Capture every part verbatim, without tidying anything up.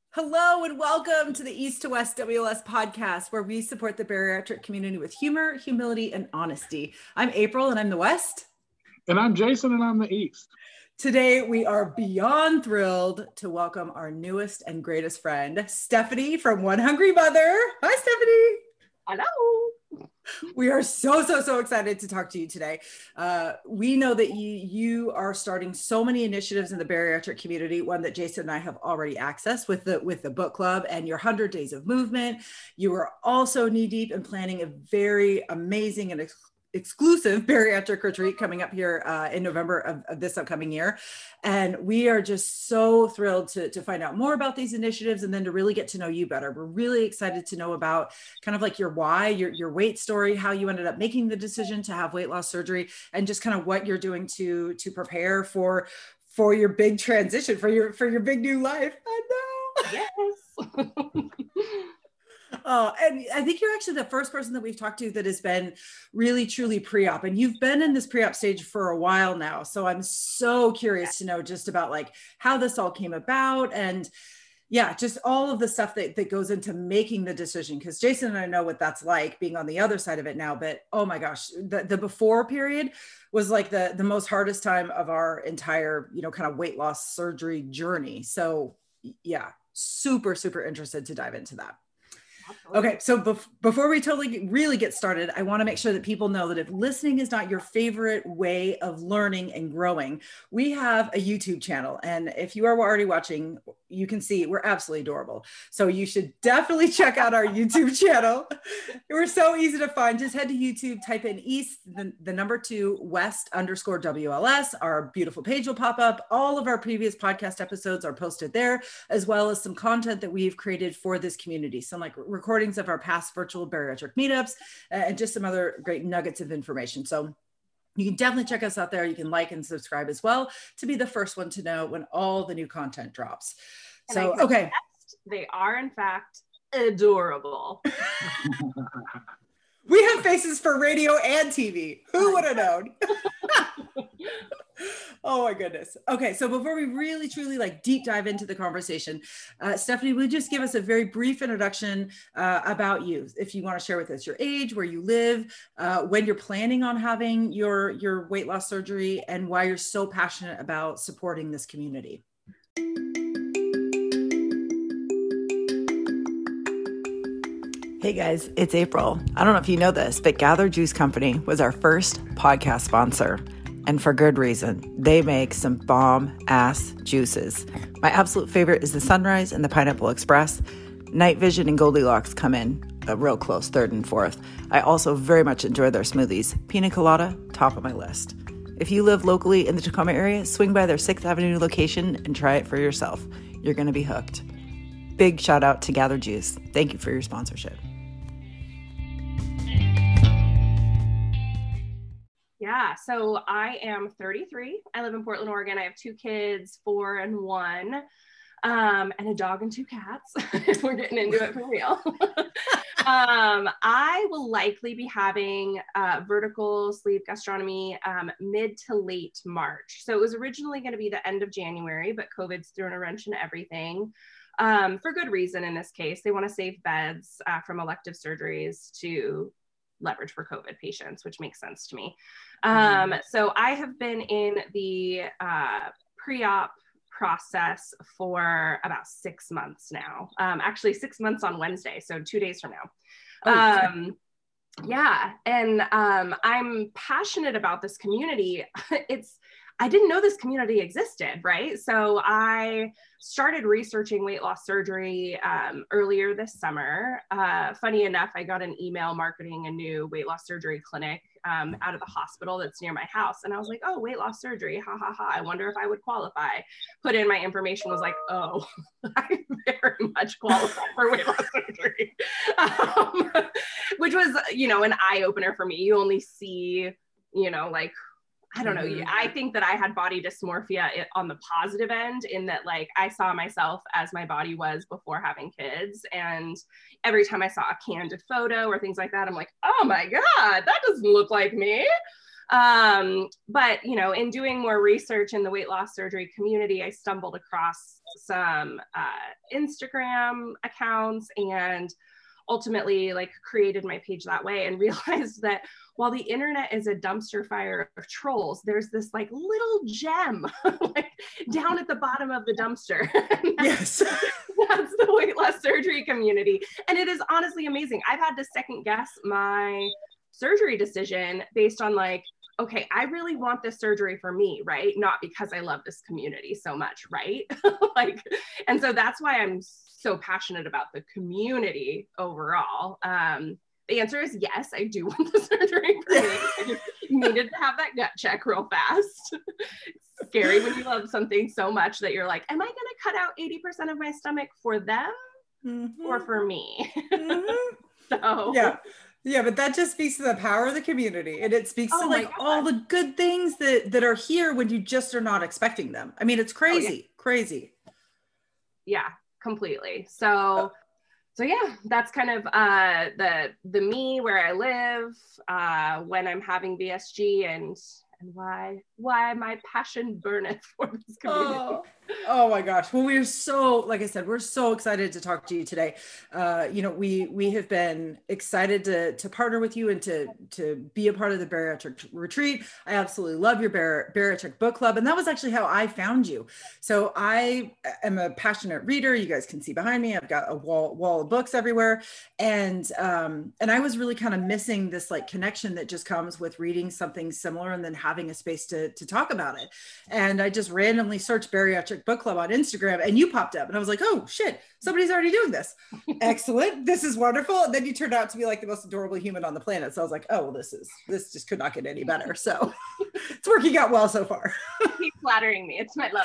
Hello and welcome to the East to West W L S podcast, where we support the bariatric community with humor, humility, and honesty. I'm April and I'm the West. And I'm Jason and I'm the East. Today, we are beyond thrilled to welcome our newest and greatest friend, Stephanie from One Hungry Mother. Hi, Stephanie. Hello. We are so, so, so excited to talk to you today. Uh, we know that you, you are starting so many initiatives in the bariatric community, one that Jason and I have already accessed with the, with the book club and your one hundred days of movement. You are also knee deep in planning a very amazing and ex- exclusive bariatric retreat coming up here uh, in November of, of this upcoming year. And we are just so thrilled to, to find out more about these initiatives and then to really get to know you better. We're really excited to know about kind of like your why, your, your weight story, how you ended up making the decision to have weight loss surgery, and just kind of what you're doing to, to prepare for, for your big transition, for your, for your big new life. I know. Yes. Oh, and I think you're actually the first person that we've talked to that has been really, truly pre-op, and you've been in this pre-op stage for a while now. So I'm so curious to know just about like how this all came about and yeah, just all of the stuff that, that goes into making the decision. Because Jason and I know what that's like being on the other side of it now, but oh my gosh, the, the before period was like the, the most hardest time of our entire, you know, kind of weight loss surgery journey. So yeah, super, super interested to dive into that. Okay, so bef- before we totally get, really get started, I want to make sure that people know that if listening is not your favorite way of learning and growing, we have a YouTube channel. And if you are already watching, you can see we're absolutely adorable. So you should definitely check out our YouTube channel. We're so easy to find. Just head to YouTube, type in East, the, the number two, West underscore W L S. Our beautiful page will pop up. All of our previous podcast episodes are posted there, as well as some content that we've created for this community. Some like recordings of our past virtual bariatric meetups and just some other great nuggets of information. So you can definitely check us out there. You can like and subscribe as well to be the first one to know when all the new content drops. And so, okay. They are in fact adorable. We have faces for radio and T V. Who would have known? Oh my goodness. Okay, so before we really truly like deep dive into the conversation, uh, Stephanie, would you just give us a very brief introduction uh, about you, if you want to share with us your age, where you live, uh, when you're planning on having your your weight loss surgery, and why you're so passionate about supporting this community? Hey guys, it's April. I don't know if you know this, but Gather Juice Company was our first podcast sponsor. And for good reason. They make some bomb-ass juices. My absolute favorite is the Sunrise and the Pineapple Express. Night Vision and Goldilocks come in a real close third and fourth. I also very much enjoy their smoothies. Pina Colada, top of my list. If you live locally in the Tacoma area, swing by their sixth Avenue location and try it for yourself. You're going to be hooked. Big shout out to Gather Juice. Thank you for your sponsorship. Yeah, so I am thirty-three. I live in Portland, Oregon. I have two kids, four and one, um, and a dog and two cats, if we're getting into it for real. um, I will likely be having uh, vertical sleeve gastronomy um, mid to late March. So it was originally going to be the end of January, but COVID's thrown a wrench in everything. Um, for good reason in this case. They want to save beds uh, from elective surgeries to leverage for COVID patients, which makes sense to me. Um, so I have been in the uh, pre-op process for about six months now. Um, actually six months on Wednesday, so two days from now. Oh, um, yeah, and um, I'm passionate about this community. It's I didn't know this community existed, right? So I started researching weight loss surgery um, earlier this summer. Uh, funny enough, I got an email marketing a new weight loss surgery clinic um, out of the hospital that's near my house. And I was like, oh, weight loss surgery, ha, ha, ha. I wonder if I would qualify. Put in my information, was like, oh, I very much qualify for weight loss surgery, um, which was, you know, an eye opener for me. You only see, you know, like, I don't know. Mm-hmm. I think that I had body dysmorphia on the positive end, in that like I saw myself as my body was before having kids. And every time I saw a candid photo or things like that, I'm like, oh my God, that doesn't look like me. Um, but, you know, in doing more research in the weight loss surgery community, I stumbled across some uh, Instagram accounts and ultimately like created my page that way and realized that while the internet is a dumpster fire of trolls, there's this like little gem like down at the bottom of the dumpster. Yes. That's the weight loss surgery community. And it is honestly amazing. I've had to second guess my surgery decision based on like, okay, I really want this surgery for me, right? Not because I love this community so much, right? Like, and so that's why I'm so passionate about the community overall. Um, the answer is yes, I do want the surgery for me. I just needed to have that gut check real fast. It's scary when you love something so much that you're like, am I gonna cut out eighty percent of my stomach for them mm-hmm. or for me? Mm-hmm. So yeah. Yeah, but that just speaks to the power of the community, and it speaks oh to like all the good things that that are here when you just are not expecting them. I mean, it's crazy, oh, yeah. crazy. Yeah, completely. So, so yeah, that's kind of uh, the the me where I live uh, when I'm having B S G and and why why my passion burneth for this community. Oh, oh my gosh. Well, we're so, like I said, we're so excited to talk to you today. Uh, you know, we we have been excited to to partner with you and to to be a part of the bariatric retreat. I absolutely love your bar, bariatric book club, and that was actually how I found you. So I am a passionate reader. You guys can see behind me, I've got a wall wall of books everywhere, and um, and I was really kind of missing this like connection that just comes with reading something similar and then having a space to to talk about it. And I just randomly searched bariatric book club on Instagram and you popped up and I was like, oh shit, somebody's already doing this. Excellent. This is wonderful. And then you turned out to be like the most adorable human on the planet. So I was like, oh, well, this is, this just could not get any better. So it's working out well so far. Keep flattering me. It's my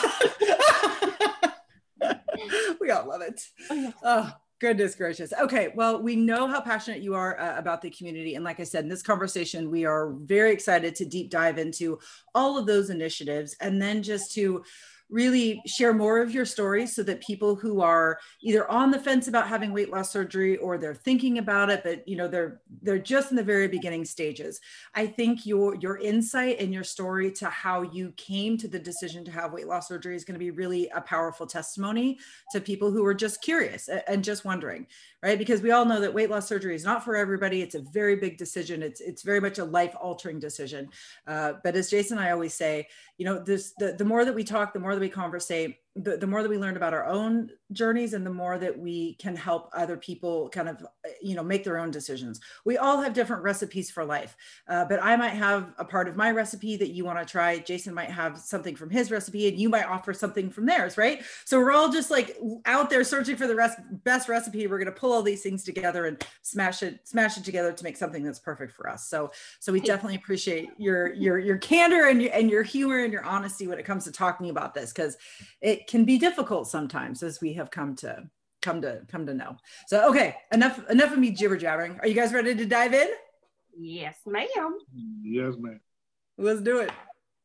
love. We all love it. Oh, goodness gracious. Okay. Well, we know how passionate you are uh, about the community. And like I said, in this conversation, we are very excited to deep dive into all of those initiatives and then just to really share more of your stories so that people who are either on the fence about having weight loss surgery or they're thinking about it, but you know, they're they're just in the very beginning stages. I think your your insight and your story to how you came to the decision to have weight loss surgery is going to be really a powerful testimony to people who are just curious and just wondering, right? Because we all know that weight loss surgery is not for everybody. It's a very big decision. It's it's very much a life-altering decision. Uh, but as Jason and I always say, you know, this the, the more that we talk, the more that we conversate, the, the more that we learn about our own journeys and the more that we can help other people kind of, you know, make their own decisions. We all have different recipes for life, uh, but I might have a part of my recipe that you want to try. Jason might have something from his recipe and you might offer something from theirs, right? So we're all just like out there searching for the rest, best recipe. We're going to pull all these things together and smash it, smash it together to make something that's perfect for us. So, so we definitely appreciate your, your, your candor and your, and your humor and your honesty when it comes to talking about this, because it can be difficult sometimes, as we have come to come to come to know. So okay, enough enough of me jibber jabbering. Are you guys ready to dive in? Yes, ma'am. Yes, ma'am. Let's do it.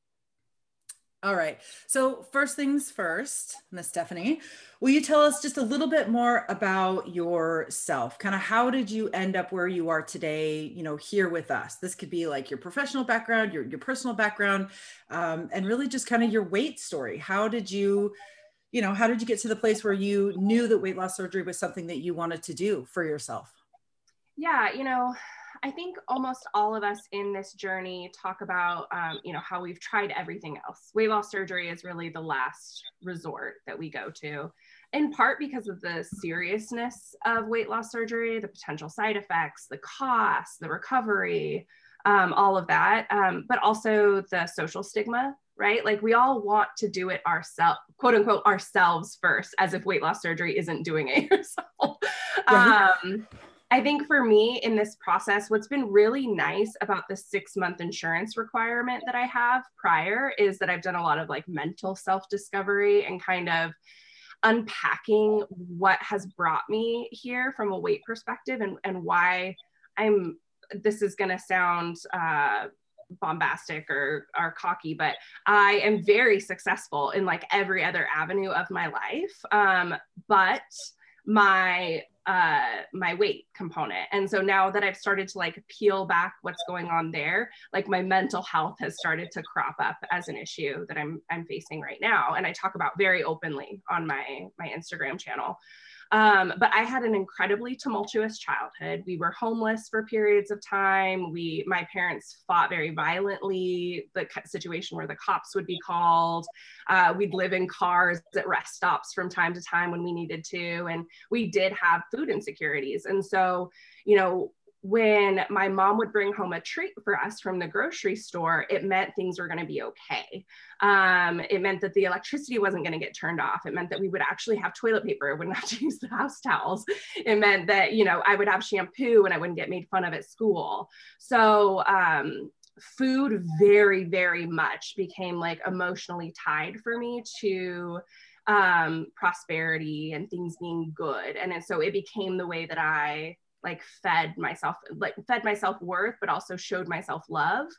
All right. So first things first, Miss Stephanie, will you tell us just a little bit more about yourself? Kind of how did you end up where you are today, you know, here with us? This could be like your professional background, your, your personal background, um, and really just kind of your weight story. How did you, you know, how did you get to the place where you knew that weight loss surgery was something that you wanted to do for yourself? Yeah, you know, I think almost all of us in this journey talk about, um, you know, how we've tried everything else. Weight loss surgery is really the last resort that we go to, in part because of the seriousness of weight loss surgery, the potential side effects, the costs, the recovery, um, all of that, um, but also the social stigma, right? Like we all want to do it ourselves, quote unquote, ourselves first, as if weight loss surgery isn't doing it yourself. Right. Um, I think for me in this process, what's been really nice about the six month insurance requirement that I have prior is that I've done a lot of like mental self-discovery and kind of unpacking what has brought me here from a weight perspective and, and why I'm, this is going to sound uh, bombastic or, or cocky, but I am very successful in like every other avenue of my life. Um, but my uh, my weight component. And so now that I've started to like peel back what's going on there, like my mental health has started to crop up as an issue that I'm, I'm facing right now. And I talk about very openly on my, my Instagram channel. Um, but I had an incredibly tumultuous childhood. We were homeless for periods of time. We, my parents fought very violently, the situation where the cops would be called. Uh, we'd live in cars at rest stops from time to time when we needed to. And we did have food insecurities. And so, you know, when my mom would bring home a treat for us from the grocery store, it meant things were going to be okay. Um, it meant that the electricity wasn't going to get turned off. It meant that we would actually have toilet paper, wouldn't have to use the house towels. It meant that, you know, I would have shampoo and I wouldn't get made fun of at school. So um, food very, very much became like emotionally tied for me to um, prosperity and things being good. And so it became the way that I like fed myself, like fed myself worth, but also showed myself love.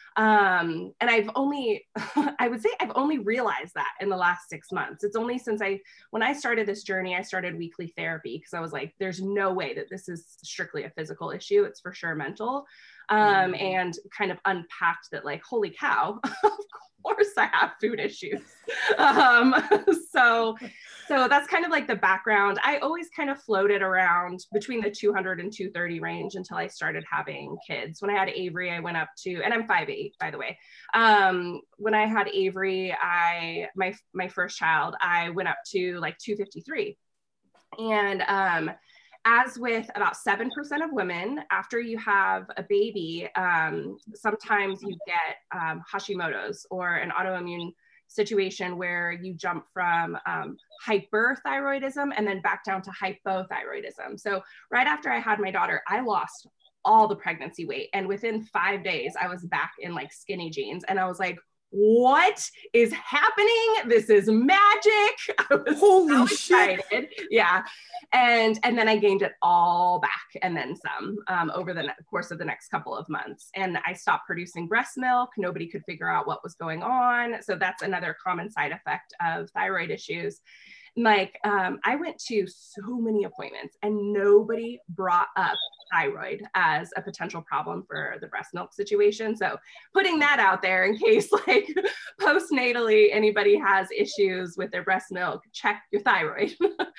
Um, and I've only, I would say I've only realized that in the last six months. It's only since I, when I started this journey, I started weekly therapy because I was like, there's no way that this is strictly a physical issue. It's for sure mental. Um, mm-hmm. And kind of unpacked that like, holy cow, of course I have food issues. Um, so, so that's kind of like the background. I always kind of floated around between the two hundred and two thirty range until I started having kids. When I had Avery, I went up to, and I'm five eight, by the way. Um, when I had Avery, I, my, my first child, I went up to like two fifty-three. And, um, as with about seven percent of women, after you have a baby, um, sometimes you get um, Hashimoto's, or an autoimmune situation where you jump from um, hyperthyroidism and then back down to hypothyroidism. So right after I had my daughter, I lost all the pregnancy weight. And within five days, I was back in like skinny jeans. And I was like, what is happening? This is magic. I was Holy so shit. excited. Yeah. And, and then I gained it all back and then some um, over the ne- course of the next couple of months. And I stopped producing breast milk. Nobody could figure out what was going on. So that's another common side effect of thyroid issues. Like um, I went to so many appointments and nobody brought up thyroid as a potential problem for the breast milk situation. So putting that out there in case like postnatally anybody has issues with their breast milk, check your thyroid.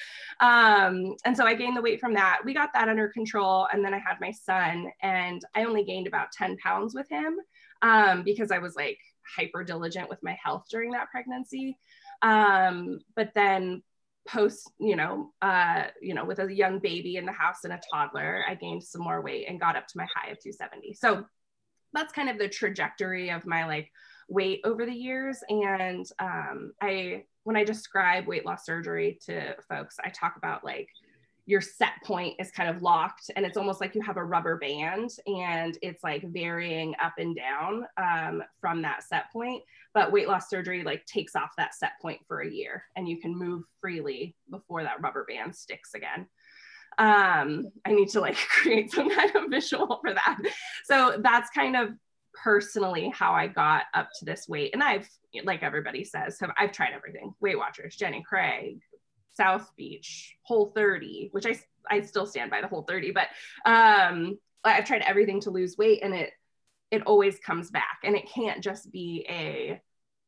um, and so I gained the weight from that. We got that under control. And then I had my son and I only gained about ten pounds with him um, because I was like hyper diligent with my health during that pregnancy. Um, but then post, you know, uh, you know, with a young baby in the house and a toddler, I gained some more weight and got up to my high of two seventy. So that's kind of the trajectory of my like weight over the years. And um, I, when I describe weight loss surgery to folks, I talk about like your set point is kind of locked and it's almost like you have a rubber band and it's like varying up and down um, from that set point. But weight loss surgery like takes off that set point for a year and you can move freely before that rubber band sticks again. Um, I need to like create some kind of visual for that. So that's kind of personally how I got up to this weight. And I've, like everybody says, have, I've tried everything. Weight Watchers, Jenny Craig, South Beach, Whole thirty, which I, I still stand by the Whole thirty, but um, I've tried everything to lose weight and it, it always comes back. And it can't just be a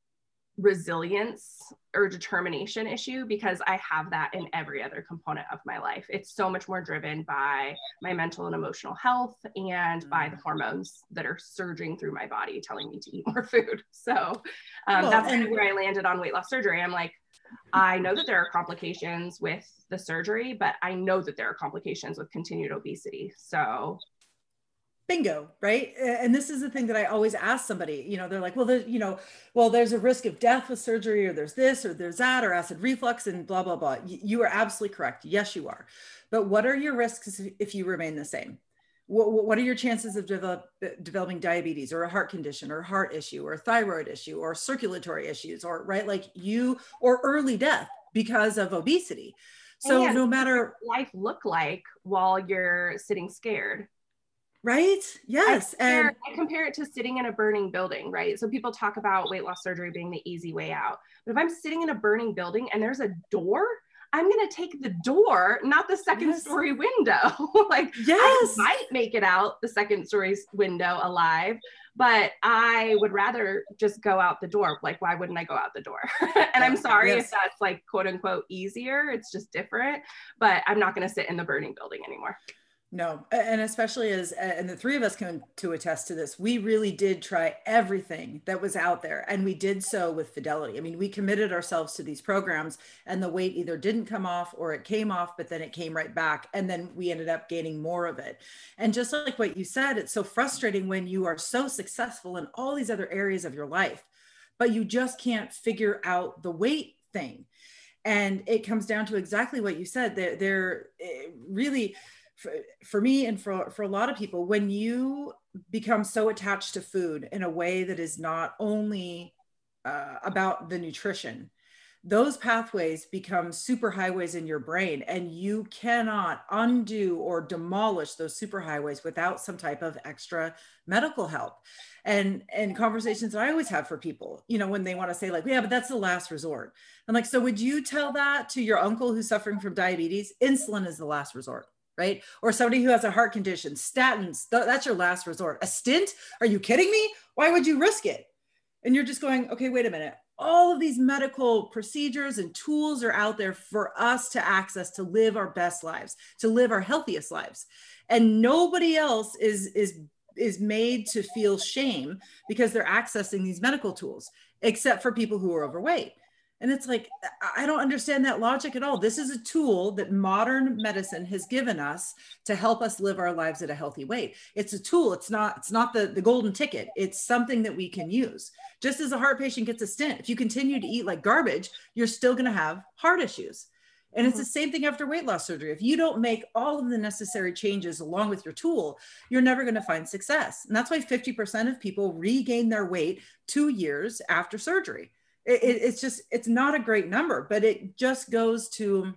resilience or determination issue because I have that in every other component of my life. It's so much more driven by my mental and emotional health and by the hormones that are surging through my body telling me to eat more food. So um, well, that's and- kind of where I landed on weight loss surgery. I'm like, I know that there are complications with the surgery, but I know that there are complications with continued obesity. So bingo, right? And this is the thing that I always ask somebody, you know, they're like, well, there's, you know, well, there's a risk of death with surgery, or there's this, or there's that, or acid reflux and blah, blah, blah. You are absolutely correct. Yes, you are. But what are your risks if you remain the same? What, what are your chances of develop, developing diabetes or a heart condition or heart issue or a thyroid issue or circulatory issues, or right, like you, or early death because of obesity? So and no matter life look like while you're sitting scared. Right? Yes. I compare, and I compare it to sitting in a burning building, right? So people talk about weight loss surgery being the easy way out. But if I'm sitting in a burning building and there's a door, I'm going to take the door, not the second Yes. story window. Like, Yes. I might make it out the second story window alive, but I would rather just go out the door. Like, why wouldn't I go out the door? And I'm sorry Yes. if that's like, quote unquote, easier. It's just different, but I'm not going to sit in the burning building anymore. No, and especially as, and the three of us can to attest to this, we really did try everything that was out there, and we did so with fidelity. I mean, we committed ourselves to these programs, and the weight either didn't come off or it came off, but then it came right back, and then we ended up gaining more of it. And just like what you said, it's so frustrating when you are so successful in all these other areas of your life, but you just can't figure out the weight thing. And it comes down to exactly what you said. They're, they're really, For, for me and for, for a lot of people, when you become so attached to food in a way that is not only uh, about the nutrition, those pathways become superhighways in your brain, and you cannot undo or demolish those superhighways without some type of extra medical help. And, and conversations that I always have for people, you know, when they want to say like, yeah, but that's the last resort. I'm like, so would you tell that to your uncle who's suffering from diabetes? Insulin is the last resort. Right? Or somebody who has a heart condition, statins, th- that's your last resort. A stint? Are you kidding me? Why would you risk it? And you're just going, okay, wait a minute. All of these medical procedures and tools are out there for us to access, to live our best lives, to live our healthiest lives. And nobody else is, is, is made to feel shame because they're accessing these medical tools, except for people who are overweight. And it's like, I don't understand that logic at all. This is a tool that modern medicine has given us to help us live our lives at a healthy weight. It's a tool. It's not, it's not the, the golden ticket. It's something that we can use. Just as a heart patient gets a stent, if you continue to eat like garbage, you're still going to have heart issues. And it's the same thing after weight loss surgery. If you don't make all of the necessary changes along with your tool, you're never going to find success. And that's why fifty percent of people regain their weight two years after surgery. It, it's just, it's not a great number, but it just goes to,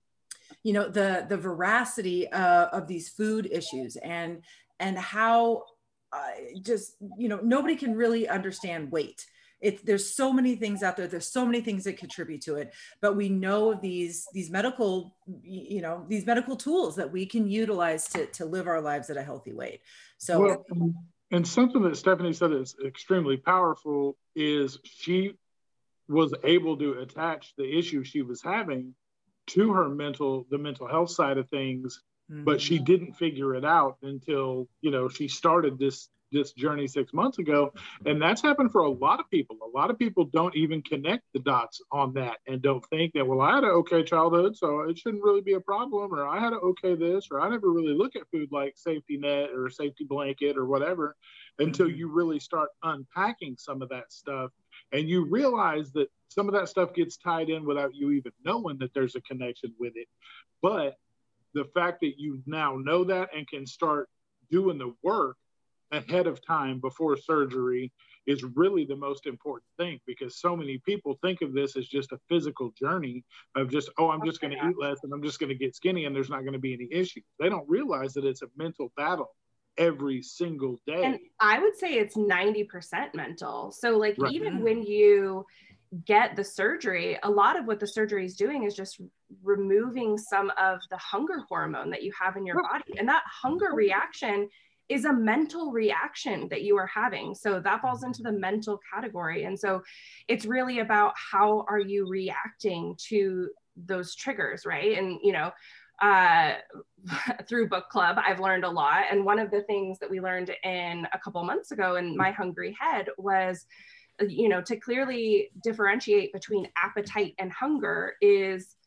you know, the, the veracity uh, of these food issues, and, and how uh, just, you know, nobody can really understand weight. It's, there's so many things out there. There's so many things that contribute to it, but we know of these, these medical, you know, these medical tools that we can utilize to, to live our lives at a healthy weight. So, well, and something that Stephanie said is extremely powerful is she was able to attach the issue she was having to her mental, the mental health side of things, mm-hmm. but she didn't figure it out until, you know, she started this, this journey six months ago. And that's happened for a lot of people. A lot of people don't even connect the dots on that and don't think that, well, I had an okay childhood, so it shouldn't really be a problem, or I had an okay this, or I never really look at food like safety net or safety blanket or whatever, until mm-hmm. you really start unpacking some of that stuff. And you realize that some of that stuff gets tied in without you even knowing that there's a connection with it. But the fact that you now know that and can start doing the work ahead of time before surgery is really the most important thing, because so many people think of this as just a physical journey of just, oh, I'm just going to eat less and I'm just going to get skinny and there's not going to be any issues. They don't realize that it's a mental battle every single day. And I would say it's ninety percent mental. So like, right. even Mm-hmm. when you get the surgery, a lot of what the surgery is doing is just removing some of the hunger hormone that you have in your body. And that hunger reaction is a mental reaction that you are having. So that falls into the mental category. And so it's really about how are you reacting to those triggers, right? And, you know, uh, through book club, I've learned a lot. And one of the things that we learned in a couple months ago in My Hungry Head was, you know, to clearly differentiate between appetite and hunger is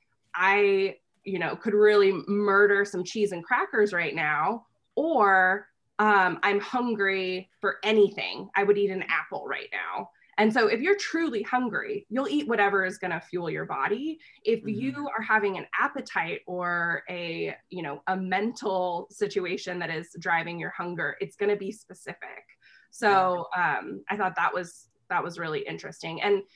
I, you know, could really murder some cheese and crackers right now, or um, I'm hungry for anything. I would eat an apple right now. And so if you're truly hungry, you'll eat whatever is going to fuel your body. If mm-hmm. you are having an appetite or a, you know, a mental situation that is driving your hunger, it's going to be specific. So um, I thought that was, that was really interesting. And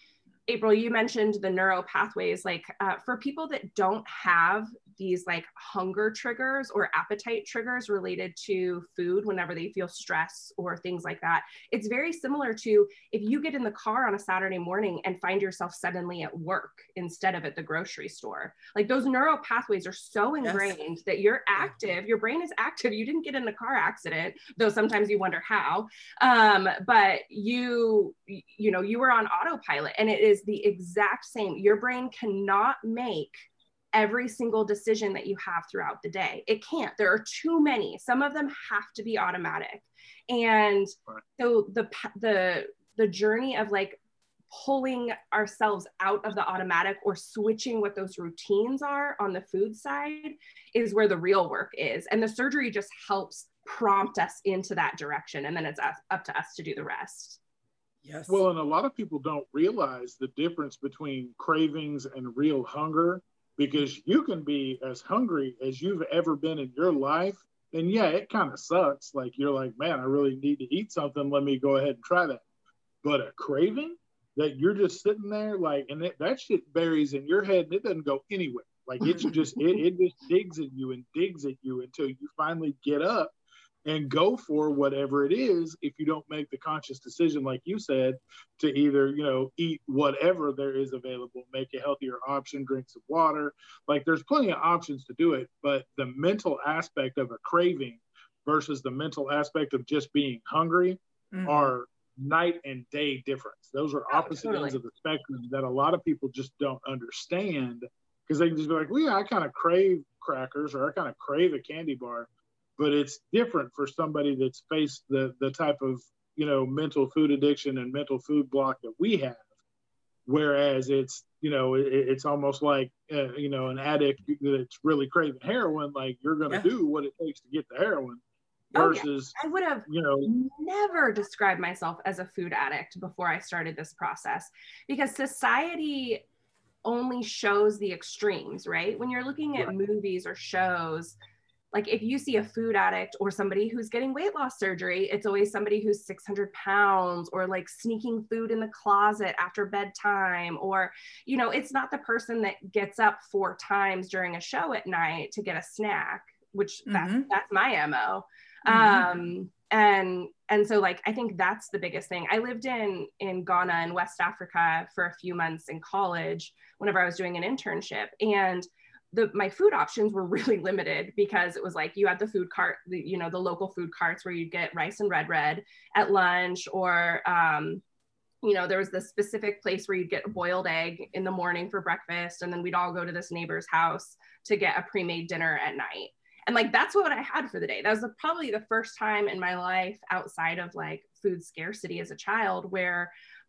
April, you mentioned the neuro pathways, like uh, for people that don't have these like hunger triggers or appetite triggers related to food whenever they feel stress or things like that. It's very similar to if you get in the car on a Saturday morning and find yourself suddenly at work instead of at the grocery store. Like those neural pathways are so ingrained yes. that you're active, your brain is active. You didn't get in a car accident, though sometimes you wonder how, um, but you, you know, you were on autopilot, and it is the exact same. Your brain cannot make every single decision that you have throughout the day. It can't. There are too many. Some of them have to be automatic. And so the the the journey of like pulling ourselves out of the automatic or switching what those routines are on the food side is where the real work is. And the surgery just helps prompt us into that direction. And then it's up to us to do the rest. Yes. Well, and a lot of people don't realize the difference between cravings and real hunger, because you can be as hungry as you've ever been in your life. And yeah, it kind of sucks. Like you're like, man, I really need to eat something. Let me go ahead and try that. But a craving that you're just sitting there like, and it, that shit buries in your head and it doesn't go anywhere. Like it's just, it, it just digs at you and digs at you until you finally get up and go for whatever it is. If you don't make the conscious decision, like you said, to either, you know, eat whatever there is available, make a healthier option, drink some water. Like there's plenty of options to do it, but the mental aspect of a craving versus the mental aspect of just being hungry mm-hmm. are night and day difference. Those are opposite oh, totally. ends of the spectrum that a lot of people just don't understand, because they can just be like, well, yeah, I kind of crave crackers or I kind of crave a candy bar. But it's different for somebody that's faced the the type of, you know, mental food addiction and mental food block that we have. Whereas it's, you know, it, it's almost like, uh, you know, an addict that's really craving heroin, like you're going to yeah. do what it takes to get the heroin versus, oh, yeah. I would have you know, never described myself as a food addict before I started this process, because society only shows the extremes, right? When you're looking at right. movies or shows, like if you see a food addict or somebody who's getting weight loss surgery, it's always somebody who's six hundred pounds or like sneaking food in the closet after bedtime, or, you know, it's not the person that gets up four times during a show at night to get a snack, which mm-hmm. that's, that's my M O. Mm-hmm. Um, and, and so like, I think that's the biggest thing. I lived in, in Ghana in West Africa for a few months in college whenever I was doing an internship, and The, my food options were really limited because it was like you had the food cart, the, you know, the local food carts where you'd get rice and red bread at lunch, or, um, you know, there was this specific place where you'd get a boiled egg in the morning for breakfast. And then we'd all go to this neighbor's house to get a pre-made dinner at night. And like, that's what I had for the day. That was the, probably the first time in my life outside of like food scarcity as a child where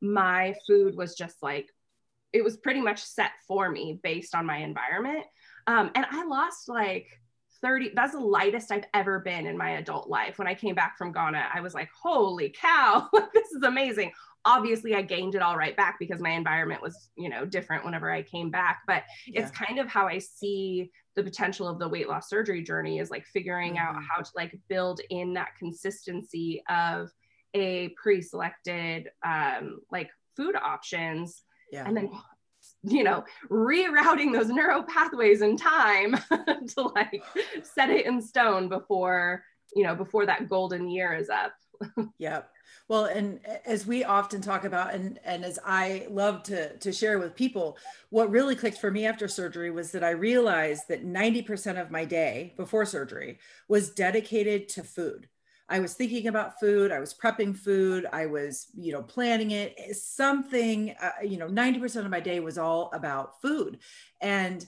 my food was just like, it was pretty much set for me based on my environment. Um, and I lost like thirty, that's the lightest I've ever been in my adult life. When I came back from Ghana, I was like, holy cow, this is amazing. Obviously I gained it all right back because my environment was, you know, different whenever I came back, but yeah. it's kind of how I see the potential of the weight loss surgery journey, is like figuring mm-hmm. out how to like build in that consistency of a pre-selected um, like food options. Yeah. And then, you know, rerouting those neural pathways in time to like set it in stone before, you know, before that golden year is up. Yep. Well, and as we often talk about, and, and as I love to, to share with people, what really clicked for me after surgery was that I realized that ninety percent of my day before surgery was dedicated to food. I was thinking about food. I was prepping food. I was, you know, planning it. Something, uh, you know, ninety percent of my day was all about food. And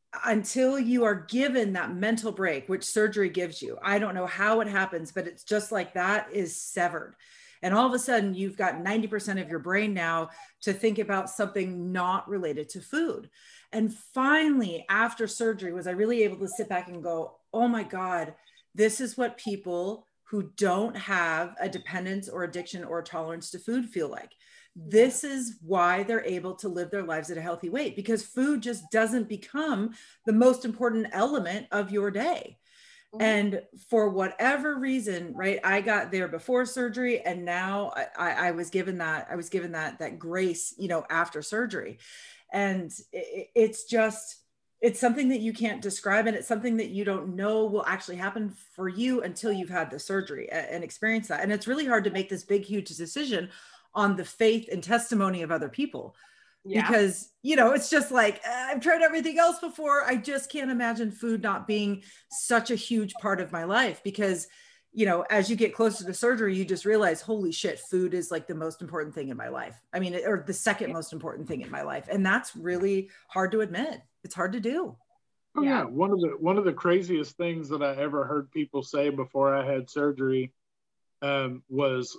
until you are given that mental break, which surgery gives you, I don't know how it happens, but it's just like that is severed. And all of a sudden you've got ninety percent of your brain now to think about something not related to food. And finally, after surgery, was I really able to sit back and go, oh my God, this is what people who don't have a dependence or addiction or tolerance to food feel like. This is why they're able to live their lives at a healthy weight, because food just doesn't become the most important element of your day. And for whatever reason, right, I got there before surgery, and now I, I, I was given that, I was given that, that grace, you know, after surgery. And it, it's just, it's something that you can't describe. And it's something that you don't know will actually happen for you until you've had the surgery and, and experience that. And it's really hard to make this big, huge decision on the faith and testimony of other people. Yeah. Because, you know, it's just like, I've tried everything else before. I just can't imagine food not being such a huge part of my life, because, you know, as you get closer to surgery, you just realize, holy shit, food is like the most important thing in my life. I mean, or the second most important thing in my life. And that's really hard to admit. It's hard to do. Oh yeah. yeah. One of the, one of the craziest things that I ever heard people say before I had surgery um, was,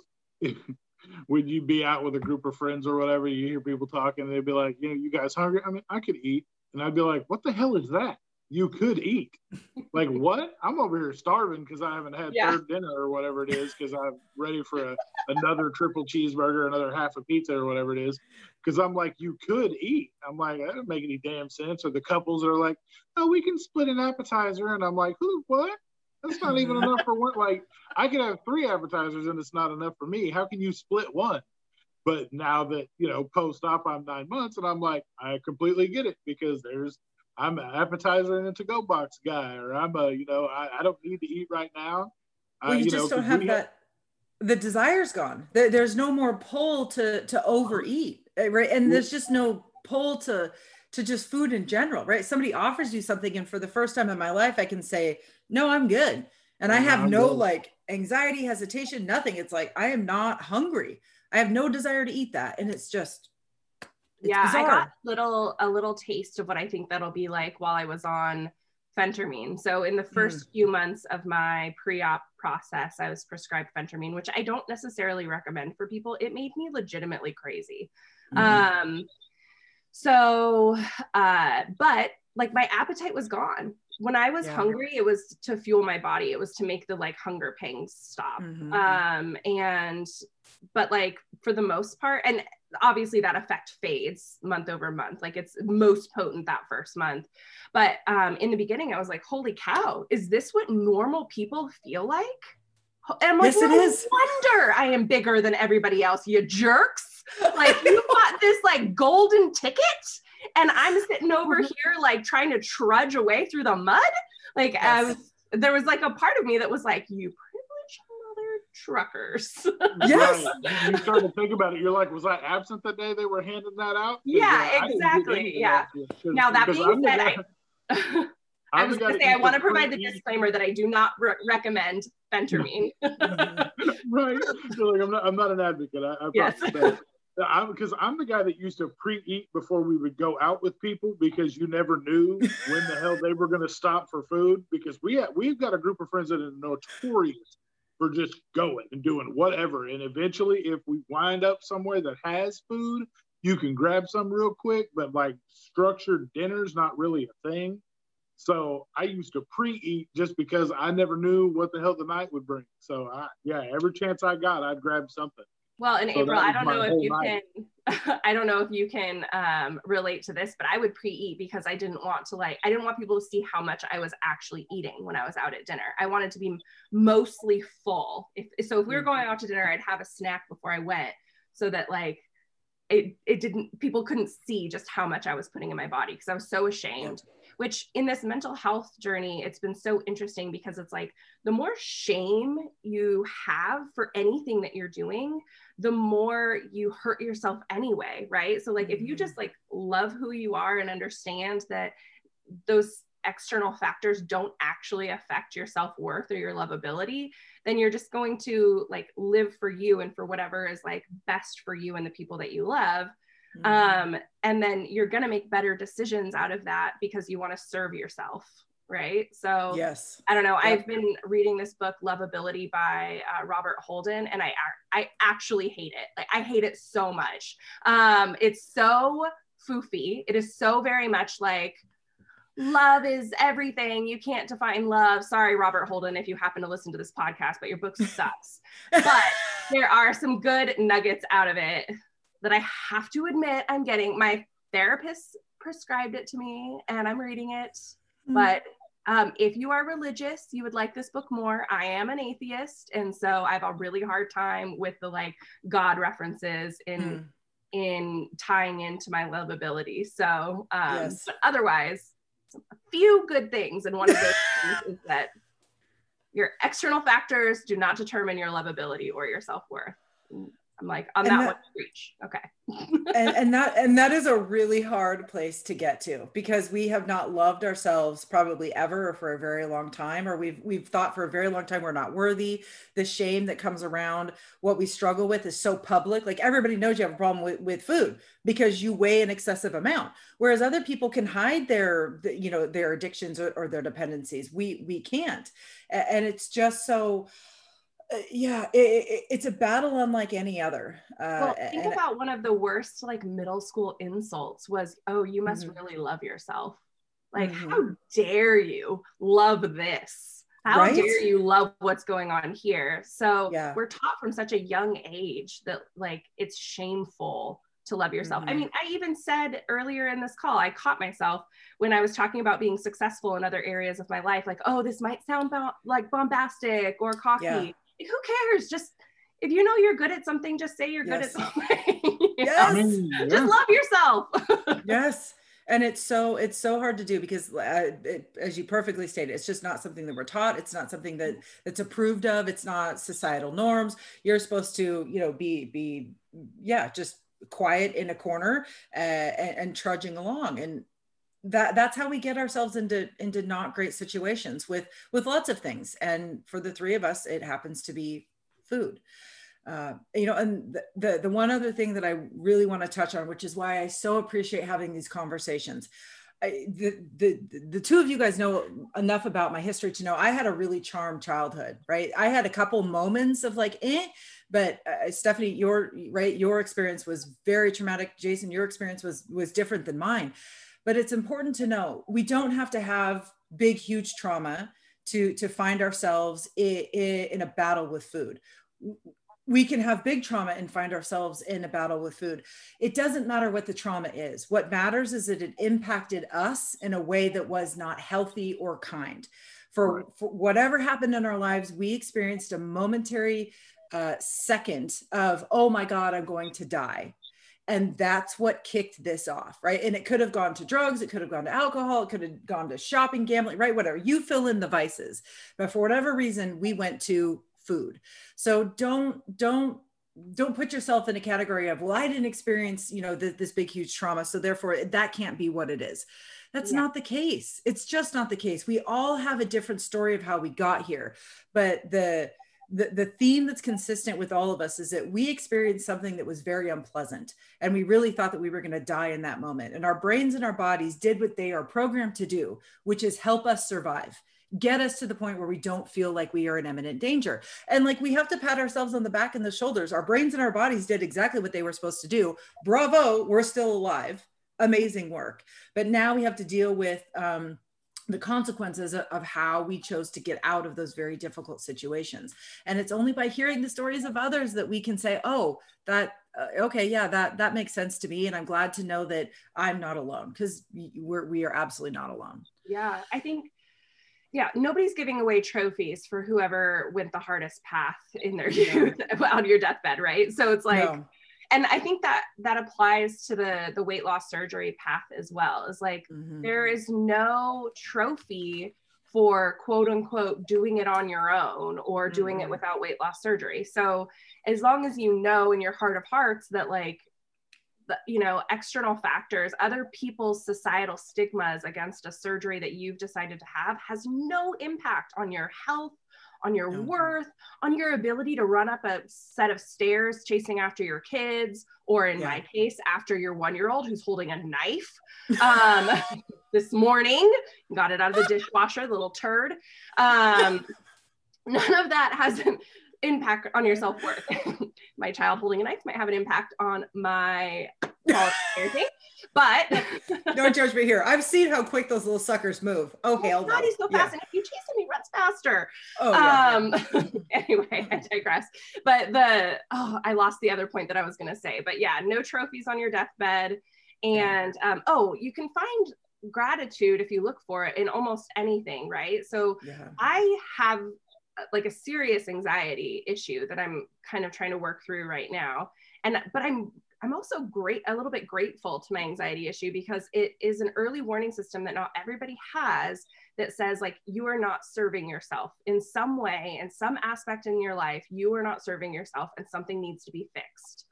would you be out with a group of friends or whatever, you hear people talking, and they'd be like, you know, you guys hungry? I mean, I could eat. And I'd be like, what the hell is that? You could eat. Like, what? I'm over here starving because I haven't had yeah. third dinner or whatever it is, because I'm ready for a, another triple cheeseburger, another half a pizza or whatever it is. Because I'm like, you could eat. I'm like, that doesn't make any damn sense. Or the couples are like, oh, we can split an appetizer. And I'm like, who, what? That's not even enough for one. Like, I could have three appetizers and it's not enough for me. How can you split one? But now that, you know, post-op, I'm nine months and I'm like, I completely get it, because there's, I'm an appetizer and a to-go box guy, or I'm a, you know, I, I don't need to eat right now. Well, you, uh, you just know, don't have we that. Have, the desire's gone. There, there's no more pull to, to overeat, right? And there's just no pull to, to just food in general, right? Somebody offers you something, and for the first time in my life, I can say, no, I'm good. And I have no like anxiety, hesitation, nothing. It's like, I am not hungry. I have no desire to eat that. And it's just, it's yeah, bizarre. I got little, a little taste of what I think that'll be like while I was on phentermine. So in the first mm. few months of my pre-op process, I was prescribed phentermine, which I don't necessarily recommend for people. It made me legitimately crazy. Mm. Um, so, uh, but like my appetite was gone. When I was yeah. hungry, it was to fuel my body. It was to make the like hunger pangs stop. Mm-hmm. Um, and, but like for the most part, and obviously that effect fades month over month. Like it's most potent that first month. But um, in the beginning, I was like, holy cow, is this what normal people feel like? And I'm like, yes, no it is. Wonder I am bigger than everybody else, you jerks. Like you bought this like golden ticket, and I'm sitting over here like trying to trudge away through the mud. Like yes. I was, there was like a part of me that was like, you privileged mother truckers. Yes. Right. You start to think about it. You're like, was I absent the day they were handing that out? Yeah, uh, exactly. Yeah. Now that being said, I, I was going to say, I want to provide the disclaimer that I do not re- recommend phentermine. Right. You're like, I'm not, I'm not an advocate. I, I yes. I'm because I'm the guy that used to pre-eat before we would go out with people, because you never knew when the hell they were going to stop for food. Because we have, we've got a group of friends that are notorious for just going and doing whatever. And eventually, if we wind up somewhere that has food, you can grab some real quick. But like structured dinner's not really a thing. So I used to pre-eat just because I never knew what the hell the night would bring. So I, yeah, every chance I got, I'd grab something. Well, and so April, I don't know if you night. can, I don't know if you can um, relate to this, but I would pre-eat because I didn't want to like, I didn't want people to see how much I was actually eating when I was out at dinner. I wanted to be mostly full. If, so if we were going out to dinner, I'd have a snack before I went, so that like, it, it didn't, people couldn't see just how much I was putting in my body, because I was so ashamed. Which in this mental health journey, it's been so interesting, because it's like the more shame you have for anything that you're doing, the more you hurt yourself anyway, right? So like if you just like love who you are and understand that those external factors don't actually affect your self-worth or your lovability, then you're just going to like live for you and for whatever is like best for you and the people that you love. Mm-hmm. Um, and then you're going to make better decisions out of that because you want to serve yourself. Right. So yes, I don't know. Yep. I've been reading this book, Lovability by uh, Robert Holden, and I, I actually hate it. Like I hate it so much. Um, it's so foofy. It is so very much like love is everything. You can't define love. Sorry, Robert Holden, if you happen to listen to this podcast, but your book sucks. But there are some good nuggets out of it that I have to admit I'm getting. My therapist prescribed it to me and I'm reading it, mm. but Um, if you are religious, you would like this book more. I am an atheist, and so I have a really hard time with the like God references in mm. in tying into my lovability. So, um, yes. But otherwise, a few good things, and one of those things is that your external factors do not determine your lovability or your self-worth. I'm like, on that, that one, reach. Okay. and, and that and that is a really hard place to get to, because we have not loved ourselves probably ever or for a very long time, or we've we've thought for a very long time we're not worthy. The shame that comes around what we struggle with is so public. Like everybody knows you have a problem with, with food because you weigh an excessive amount, whereas other people can hide their, you know, their addictions or, or their dependencies. We we can't, and it's just so. Uh, yeah, it, it, it's a battle unlike any other. Uh, well, think and, about one of the worst like middle school insults was, "Oh, you must mm-hmm. really love yourself." Like, mm-hmm. how dare you love this? How right? dare you love what's going on here? So yeah. we're taught from such a young age that like it's shameful to love yourself. Mm-hmm. I mean, I even said earlier in this call, I caught myself when I was talking about being successful in other areas of my life, like, "Oh, this might sound bo- like bombastic or cocky." Yeah. Who cares? Just if you know you're good at something, just say you're yes. good at something. Yes. I mean, yeah. Just love yourself. Yes. And it's so, it's so hard to do because uh, it, as you perfectly stated, it's just not something that we're taught. It's not something that that's approved of. It's not societal norms. You're supposed to, you know, be, be, yeah, just quiet in a corner uh, and, and trudging along. And that that's how we get ourselves into into not great situations with with lots of things. And for the three of us, it happens to be food. Uh, you know, and the, the the one other thing that I really want to touch on, which is why I so appreciate having these conversations. I, the, the the two of you guys know enough about my history to know I had a really charmed childhood, right? I had a couple moments of like, eh, but uh, Stephanie, your right, your experience was very traumatic. Jason, your experience was was different than mine. But it's important to know we don't have to have big, huge trauma to, to find ourselves in, in a battle with food. We can have big trauma and find ourselves in a battle with food. It doesn't matter what the trauma is. What matters is that it impacted us in a way that was not healthy or kind. For, for whatever happened in our lives, we experienced a momentary uh, second of, oh my God, I'm going to die. And that's what kicked this off, right? And it could have gone to drugs, it could have gone to alcohol, it could have gone to shopping, gambling, right? Whatever, you fill in the vices. But for whatever reason, we went to food. So don't, don't, don't put yourself in a category of, well, I didn't experience, you know, this, this big, huge trauma, so therefore that can't be what it is. That's yeah. not the case. It's just not the case. We all have a different story of how we got here. But the, The, the theme that's consistent with all of us is that we experienced something that was very unpleasant, and we really thought that we were going to die in that moment. And our brains and our bodies did what they are programmed to do, which is help us survive, get us to the point where we don't feel like we are in imminent danger. And like, we have to pat ourselves on the back and the shoulders. Our brains and our bodies did exactly what they were supposed to do. Bravo, we're still alive. Amazing work. But now we have to deal with, um, the consequences of how we chose to get out of those very difficult situations. And it's only by hearing the stories of others that we can say, oh, that, uh, okay, yeah, that, that makes sense to me. And I'm glad to know that I'm not alone, because we're, we are absolutely not alone. Yeah, I think, yeah, nobody's giving away trophies for whoever went the hardest path in their youth yeah. on your deathbed, right? So it's like, no. And I think that that applies to the, the weight loss surgery path as well. Is like, mm-hmm. there is no trophy for quote unquote doing it on your own or doing mm-hmm. it without weight loss surgery. So as long as you know in your heart of hearts that like, the, you know, external factors, other people's societal stigmas against a surgery that you've decided to have has no impact on your health, on your no. worth, on your ability to run up a set of stairs chasing after your kids, or in yeah. my case, after your one-year-old who's holding a knife. Um, this morning, got it out of the dishwasher, the little turd. Um, none of that has an impact on your self-worth. My child holding a knife might have an impact on my parenting, but don't judge me here. I've seen how quick those little suckers move. Oh, hell no. He's so fast, yeah. and if you chase him, he runs faster. Oh, yeah. Um, anyway, I digress. But the oh, I lost the other point that I was going to say. But yeah, no trophies on your deathbed, and um, oh, you can find gratitude if you look for it in almost anything, right? So Yeah. I have like a serious anxiety issue that I'm kind of trying to work through right now. And, but I'm, I'm also great, a little bit grateful to my anxiety issue because it is an early warning system that not everybody has that says like, you are not serving yourself in some way, in some aspect in your life, you are not serving yourself and something needs to be fixed.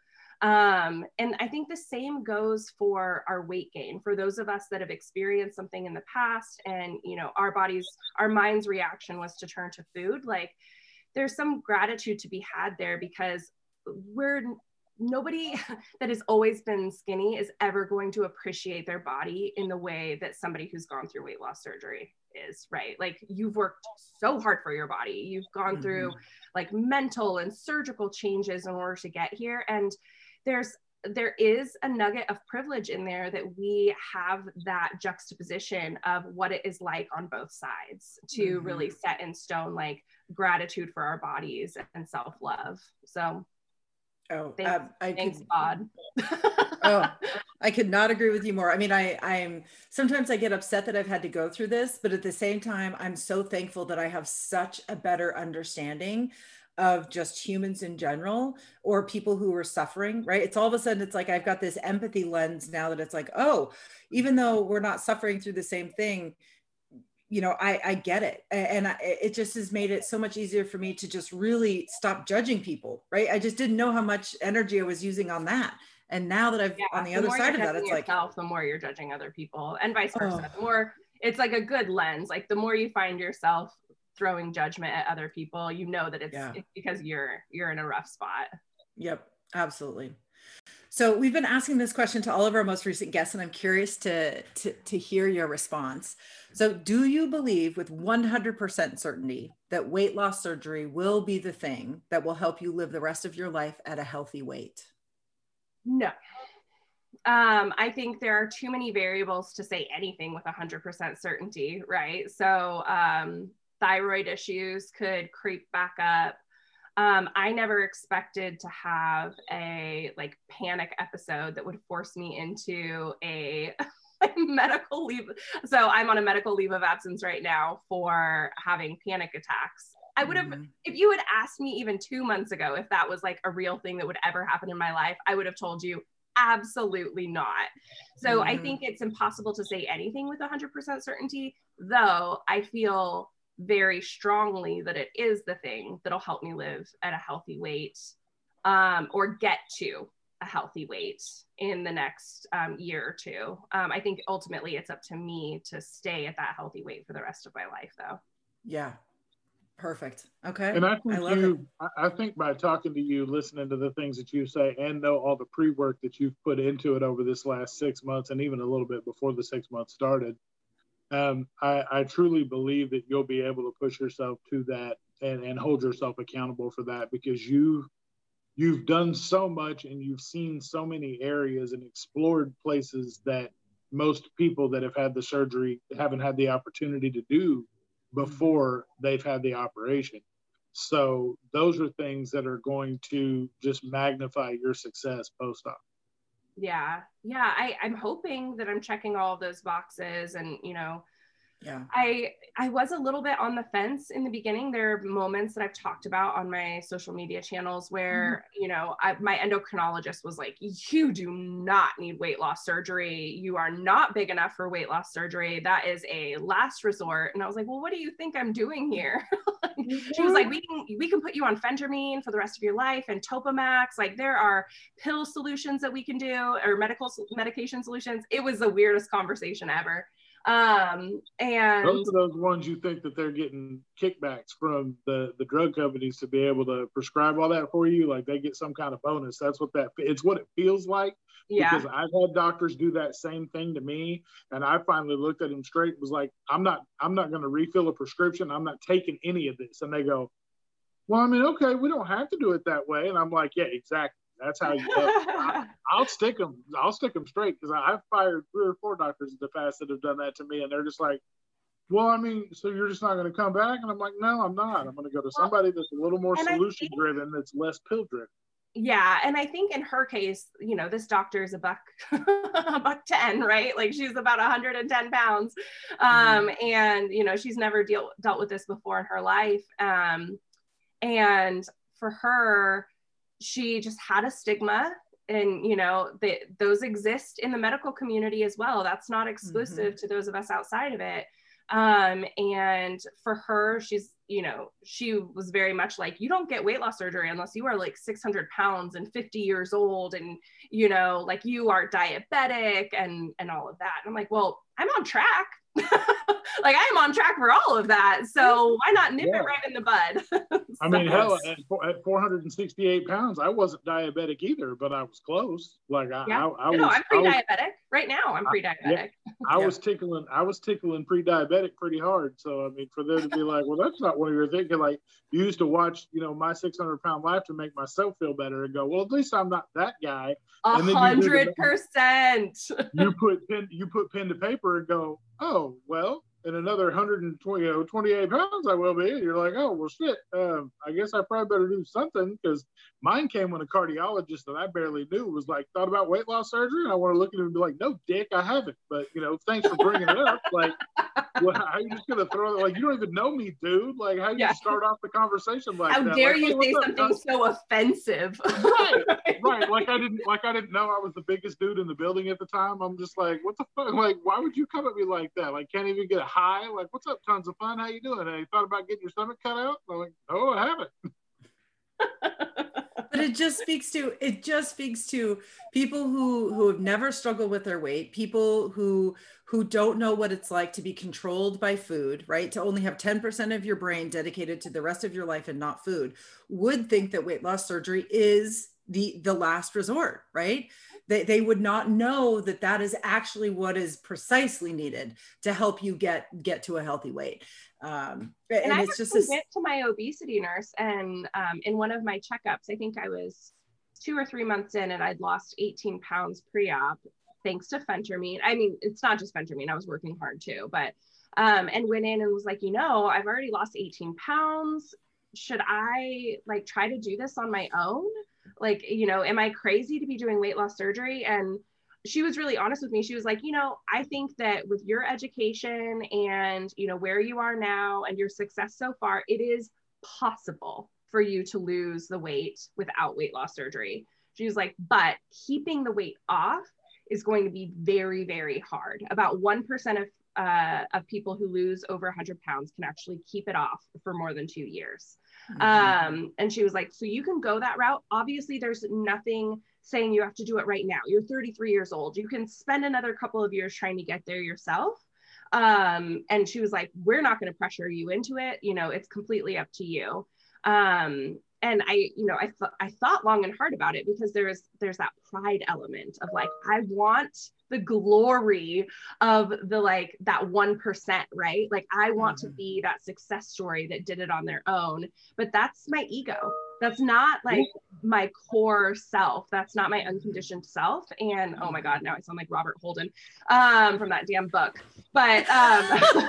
Um, and I think the same goes for our weight gain. For those of us that have experienced something in the past and, you know, our bodies, our mind's reaction was to turn to food, like there's some gratitude to be had there because we're, nobody that has always been skinny is ever going to appreciate their body in the way that somebody who's gone through weight loss surgery is, right? Like you've worked so hard for your body. You've gone mm-hmm. through like mental and surgical changes in order to get here. And there's, there is a nugget of privilege in there that we have that juxtaposition of what it is like on both sides to mm-hmm. really set in stone, like gratitude for our bodies and self-love. So Oh, thanks, um, I thanks could, God. oh, I could not agree with you more. I mean, I, I'm sometimes I get upset that I've had to go through this, but at the same time, I'm so thankful that I have such a better understanding of just humans in general or people who are suffering, right? It's all of a sudden, it's like, I've got this empathy lens now that it's like, oh, even though we're not suffering through the same thing, you know, I, I get it. And I, it just has made it so much easier for me to just really stop judging people, right? I just didn't know how much energy I was using on that. And now that I've yeah, on the, the other side of that, it's yourself, like, the more you're judging other people and vice versa. Oh. The more it's like a good lens, like the more you find yourself throwing judgment at other people, you know that it's, yeah. it's because you're, you're in a rough spot. Yep, absolutely. So we've been asking this question to all of our most recent guests, and I'm curious to, to, to hear your response. So do you believe with one hundred percent certainty that weight loss surgery will be the thing that will help you live the rest of your life at a healthy weight? No. Um, I think there are too many variables to say anything with one hundred percent certainty, right? So um, thyroid issues could creep back up. Um, I never expected to have a like panic episode that would force me into a medical leave. So I'm on a medical leave of absence right now for having panic attacks. I would have, mm-hmm. if you had asked me even two months ago, if that was like a real thing that would ever happen in my life, I would have told you absolutely not. So mm-hmm. I think it's impossible to say anything with one hundred percent certainty, though I feel very strongly that it is the thing that'll help me live at a healthy weight um, or get to a healthy weight in the next um, year or two. Um, I think ultimately it's up to me to stay at that healthy weight for the rest of my life though. Yeah. Perfect. Okay. And I think I love you, it. I think by talking to you, listening to the things that you say and know all the pre-work that you've put into it over this last six months and even a little bit before the six months started, Um, I, I truly believe that you'll be able to push yourself to that and, and hold yourself accountable for that because you, you've done so much and you've seen so many areas and explored places that most people that have had the surgery haven't had the opportunity to do before they've had the operation. So those are things that are going to just magnify your success post-op. Yeah. Yeah. I, I'm hoping that I'm checking all of those boxes and, you know, yeah, I, I was a little bit on the fence in the beginning. There are moments that I've talked about on my social media channels where, mm-hmm. you know, I, my endocrinologist was like, you do not need weight loss surgery. You are not big enough for weight loss surgery. That is a last resort. And I was like, well, what do you think I'm doing here? She was like, we can, we can put you on phentermine for the rest of your life and Topamax. Like there are pill solutions that we can do or medical medication solutions. It was the weirdest conversation ever. Um, and those are those ones you think that they're getting kickbacks from the, the drug companies to be able to prescribe all that for you. Like they get some kind of bonus. That's what that, it's what it feels like. Yeah. Because I've had doctors do that same thing to me. And I finally looked at him straight, was like, I'm not, I'm not going to refill a prescription. I'm not taking any of this. And they go, well, I mean, okay, we don't have to do it that way. And I'm like, yeah, exactly. That's how you go. I, I'll stick them. I'll stick them straight because I've fired three or four doctors in the past that have done that to me, and they're just like, "Well, I mean, so you're just not going to come back?" And I'm like, "No, I'm not. I'm going to go to somebody that's a little more solution driven, that's less pill driven." Yeah. And I think in her case, you know, this doctor is a buck, a buck ten, right? Like she's about one hundred ten pounds. Um, mm-hmm. And, you know, she's never deal, dealt with this before in her life. Um, and for her, she just had a stigma, and, you know, the, those exist in the medical community as well. That's not exclusive mm-hmm. to those of us outside of it. Um, and for her, she's, you know, she was very much like, you don't get weight loss surgery unless you are like six hundred pounds and fifty years old. And, you know, like you are diabetic and, and all of that. And I'm like, well, I'm on track. Like I am on track for all of that. So why not nip yeah. it right in the bud? So, I mean, hell, at, at four hundred sixty-eight pounds, I wasn't diabetic either, but I was close. Like I, yeah. I, I no, was, I'm pre-diabetic right now. I'm pre-diabetic. I, yeah, I yeah. was tickling, I was tickling pre-diabetic pretty hard. So, I mean, for them to be like, well, that's not what you're thinking. Like you used to watch, you know, my six hundred pound life to make myself feel better and go, well, at least I'm not that guy. A hundred percent. You put pen, you put pen to paper and go, oh, well, in another one hundred twenty, you know, twenty-eight pounds I will be. And you're like, oh, well, shit. Um, I guess I probably better do something, because mine came when a cardiologist that I barely knew was like, thought about weight loss surgery. And I want to look at him and be like, no, dick, I haven't. But, you know, thanks for bringing it up. Like, well, how are you just going to throw it? Like, you don't even know me, dude. Like, how do you yeah. start off the conversation like how that? How dare like, you hey, say something up? So offensive? Right, right. Like I didn't, like I didn't know I was the biggest dude in the building at the time. I'm just like, what the fuck? Like, why would you come at me like that? Like, can't even get a high? Like, what's up? Tons of fun. How you doing? Have you thought about getting your stomach cut out? I'm like, oh, I haven't. But it just speaks to, it just speaks to people who, who have never struggled with their weight, people who, who don't know what it's like to be controlled by food, right? To only have ten percent of your brain dedicated to the rest of your life and not food, would think that weight loss surgery is the, the last resort, right? They, they would not know that that is actually what is precisely needed to help you get, get to a healthy weight. Um, and, and I it's just this- went to my obesity nurse, and um, in one of my checkups, I think I was two or three months in, and I'd lost eighteen pounds pre-op, thanks to Phentermine. I mean, it's not just Phentermine, I was working hard too, but, um, and went in and was like, you know, I've already lost eighteen pounds. Should I like try to do this on my own? Like, you know, am I crazy to be doing weight loss surgery? And she was really honest with me. She was like, you know, I think that with your education and, you know, where you are now and your success so far, it is possible for you to lose the weight without weight loss surgery. She was like, but keeping the weight off is going to be very, very hard. About one percent of uh, of people who lose over one hundred pounds can actually keep it off for more than two years. Mm-hmm. Um, and she was like, so you can go that route. Obviously, there's nothing saying you have to do it right now. You're thirty-three years old. You can spend another couple of years trying to get there yourself. Um, and she was like, we're not going to pressure you into it. You know, it's completely up to you. Um, and I, you know, I thought, I thought long and hard about it, because there's, there's that pride element of like, I want the glory of the, like that one percent, right? Like I want mm-hmm. to be that success story that did it on their own, but that's my ego. That's not like my core self. That's not my unconditioned self. And oh my God, now I sound like Robert Holden um, from that damn book, but um,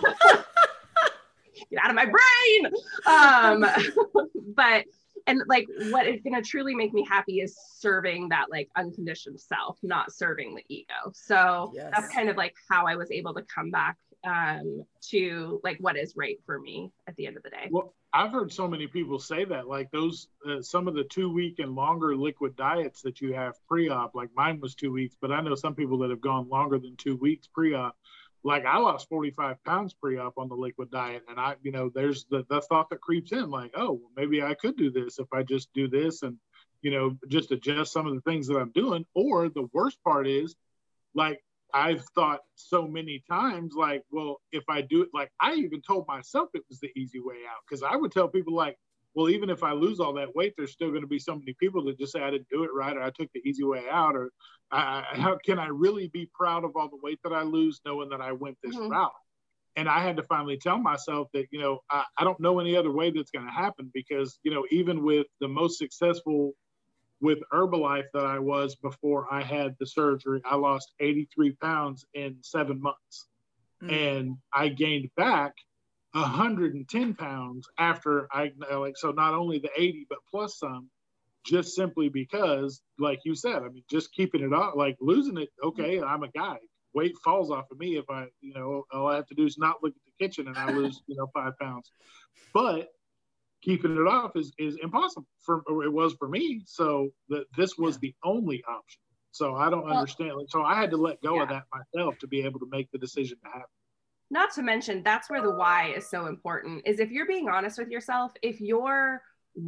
get out of my brain. Um, but And like, what is going to truly make me happy is serving that like unconditioned self, not serving the ego. So yes. that's kind of like how I was able to come back um, to like what is right for me at the end of the day. Well, I've heard so many people say that, like those, uh, some of the two week and longer liquid diets that you have pre-op, like mine was two weeks, but I know some people that have gone longer than two weeks pre-op. Like I lost forty-five pounds pre-op on the liquid diet. And I, you know, there's the, the thought that creeps in like, oh, well, maybe I could do this if I just do this and, you know, just adjust some of the things that I'm doing. Or the worst part is like, I've thought so many times, like, well, if I do it, like I even told myself it was the easy way out. Cause I would tell people like, well, even if I lose all that weight, there's still going to be so many people that just say I didn't do it right, or I took the easy way out, or I, how can I really be proud of all the weight that I lose knowing that I went this mm-hmm. route? And I had to finally tell myself that, you know, I, I don't know any other way that's going to happen, because, you know, even with the most successful with Herbalife that I was before I had the surgery, I lost eighty-three pounds in seven months. Mm-hmm. And I gained back one hundred ten pounds after I, like, so not only the eighty, but plus some just simply because, like you said, I mean, just keeping it up, like losing it. Okay, I'm a guy. Weight falls off of me if I, you know, all I have to do is not look at the kitchen and I lose, you know, five pounds. But keeping it off is is impossible for it was for me. So that this was yeah. the only option. So I don't well, understand. So I had to let go yeah. of that myself to be able to make the decision to happen. Not to mention, that's where the why is so important, is if you're being honest with yourself, if your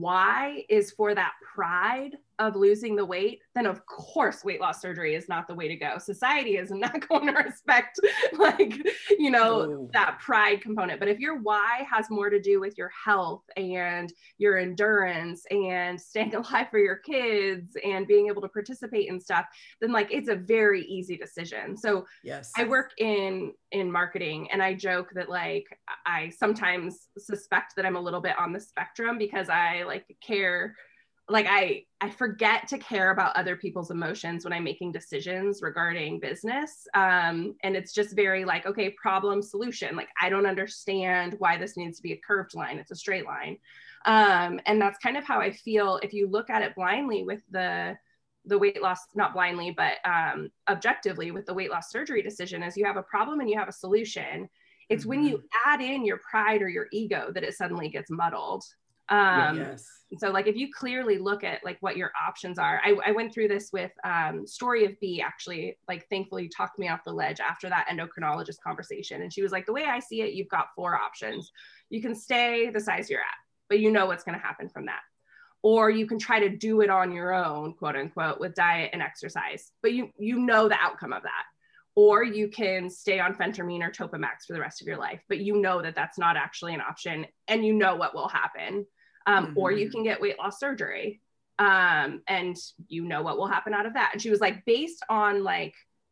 why is for that pride of losing the weight, then of course weight loss surgery is not the way to go. Society is not going to respect, like, you know, oh. that pride component. But if your why has more to do with your health and your endurance and staying alive for your kids and being able to participate in stuff, then like it's a very easy decision. So yes, I work in in marketing, and I joke that like I sometimes suspect that I'm a little bit on the spectrum because I like care like I, I forget to care about other people's emotions when I'm making decisions regarding business. Um, and it's just very like, okay, problem solution. Like, I don't understand why this needs to be a curved line. It's a straight line. Um, and that's kind of how I feel if you look at it blindly with the, the weight loss, not blindly, but um, objectively with the weight loss surgery decision, is you have a problem and you have a solution. It's mm-hmm. when you add in your pride or your ego that it suddenly gets muddled. Um, yes. So like, if you clearly look at like what your options are, I, I went through this with um, Story of B actually, like thankfully talked me off the ledge after that endocrinologist conversation. And she was like, the way I see it, you've got four options. You can stay the size you're at, but you know what's going to happen from that. Or you can try to do it on your own, quote unquote, with diet and exercise, but you, you know the outcome of that. Or you can stay on Phentermine or Topamax for the rest of your life, but you know that that's not actually an option and you know what will happen. Um, mm-hmm. Or you can get weight loss surgery um, and you know what will happen out of that. And she was like, based on like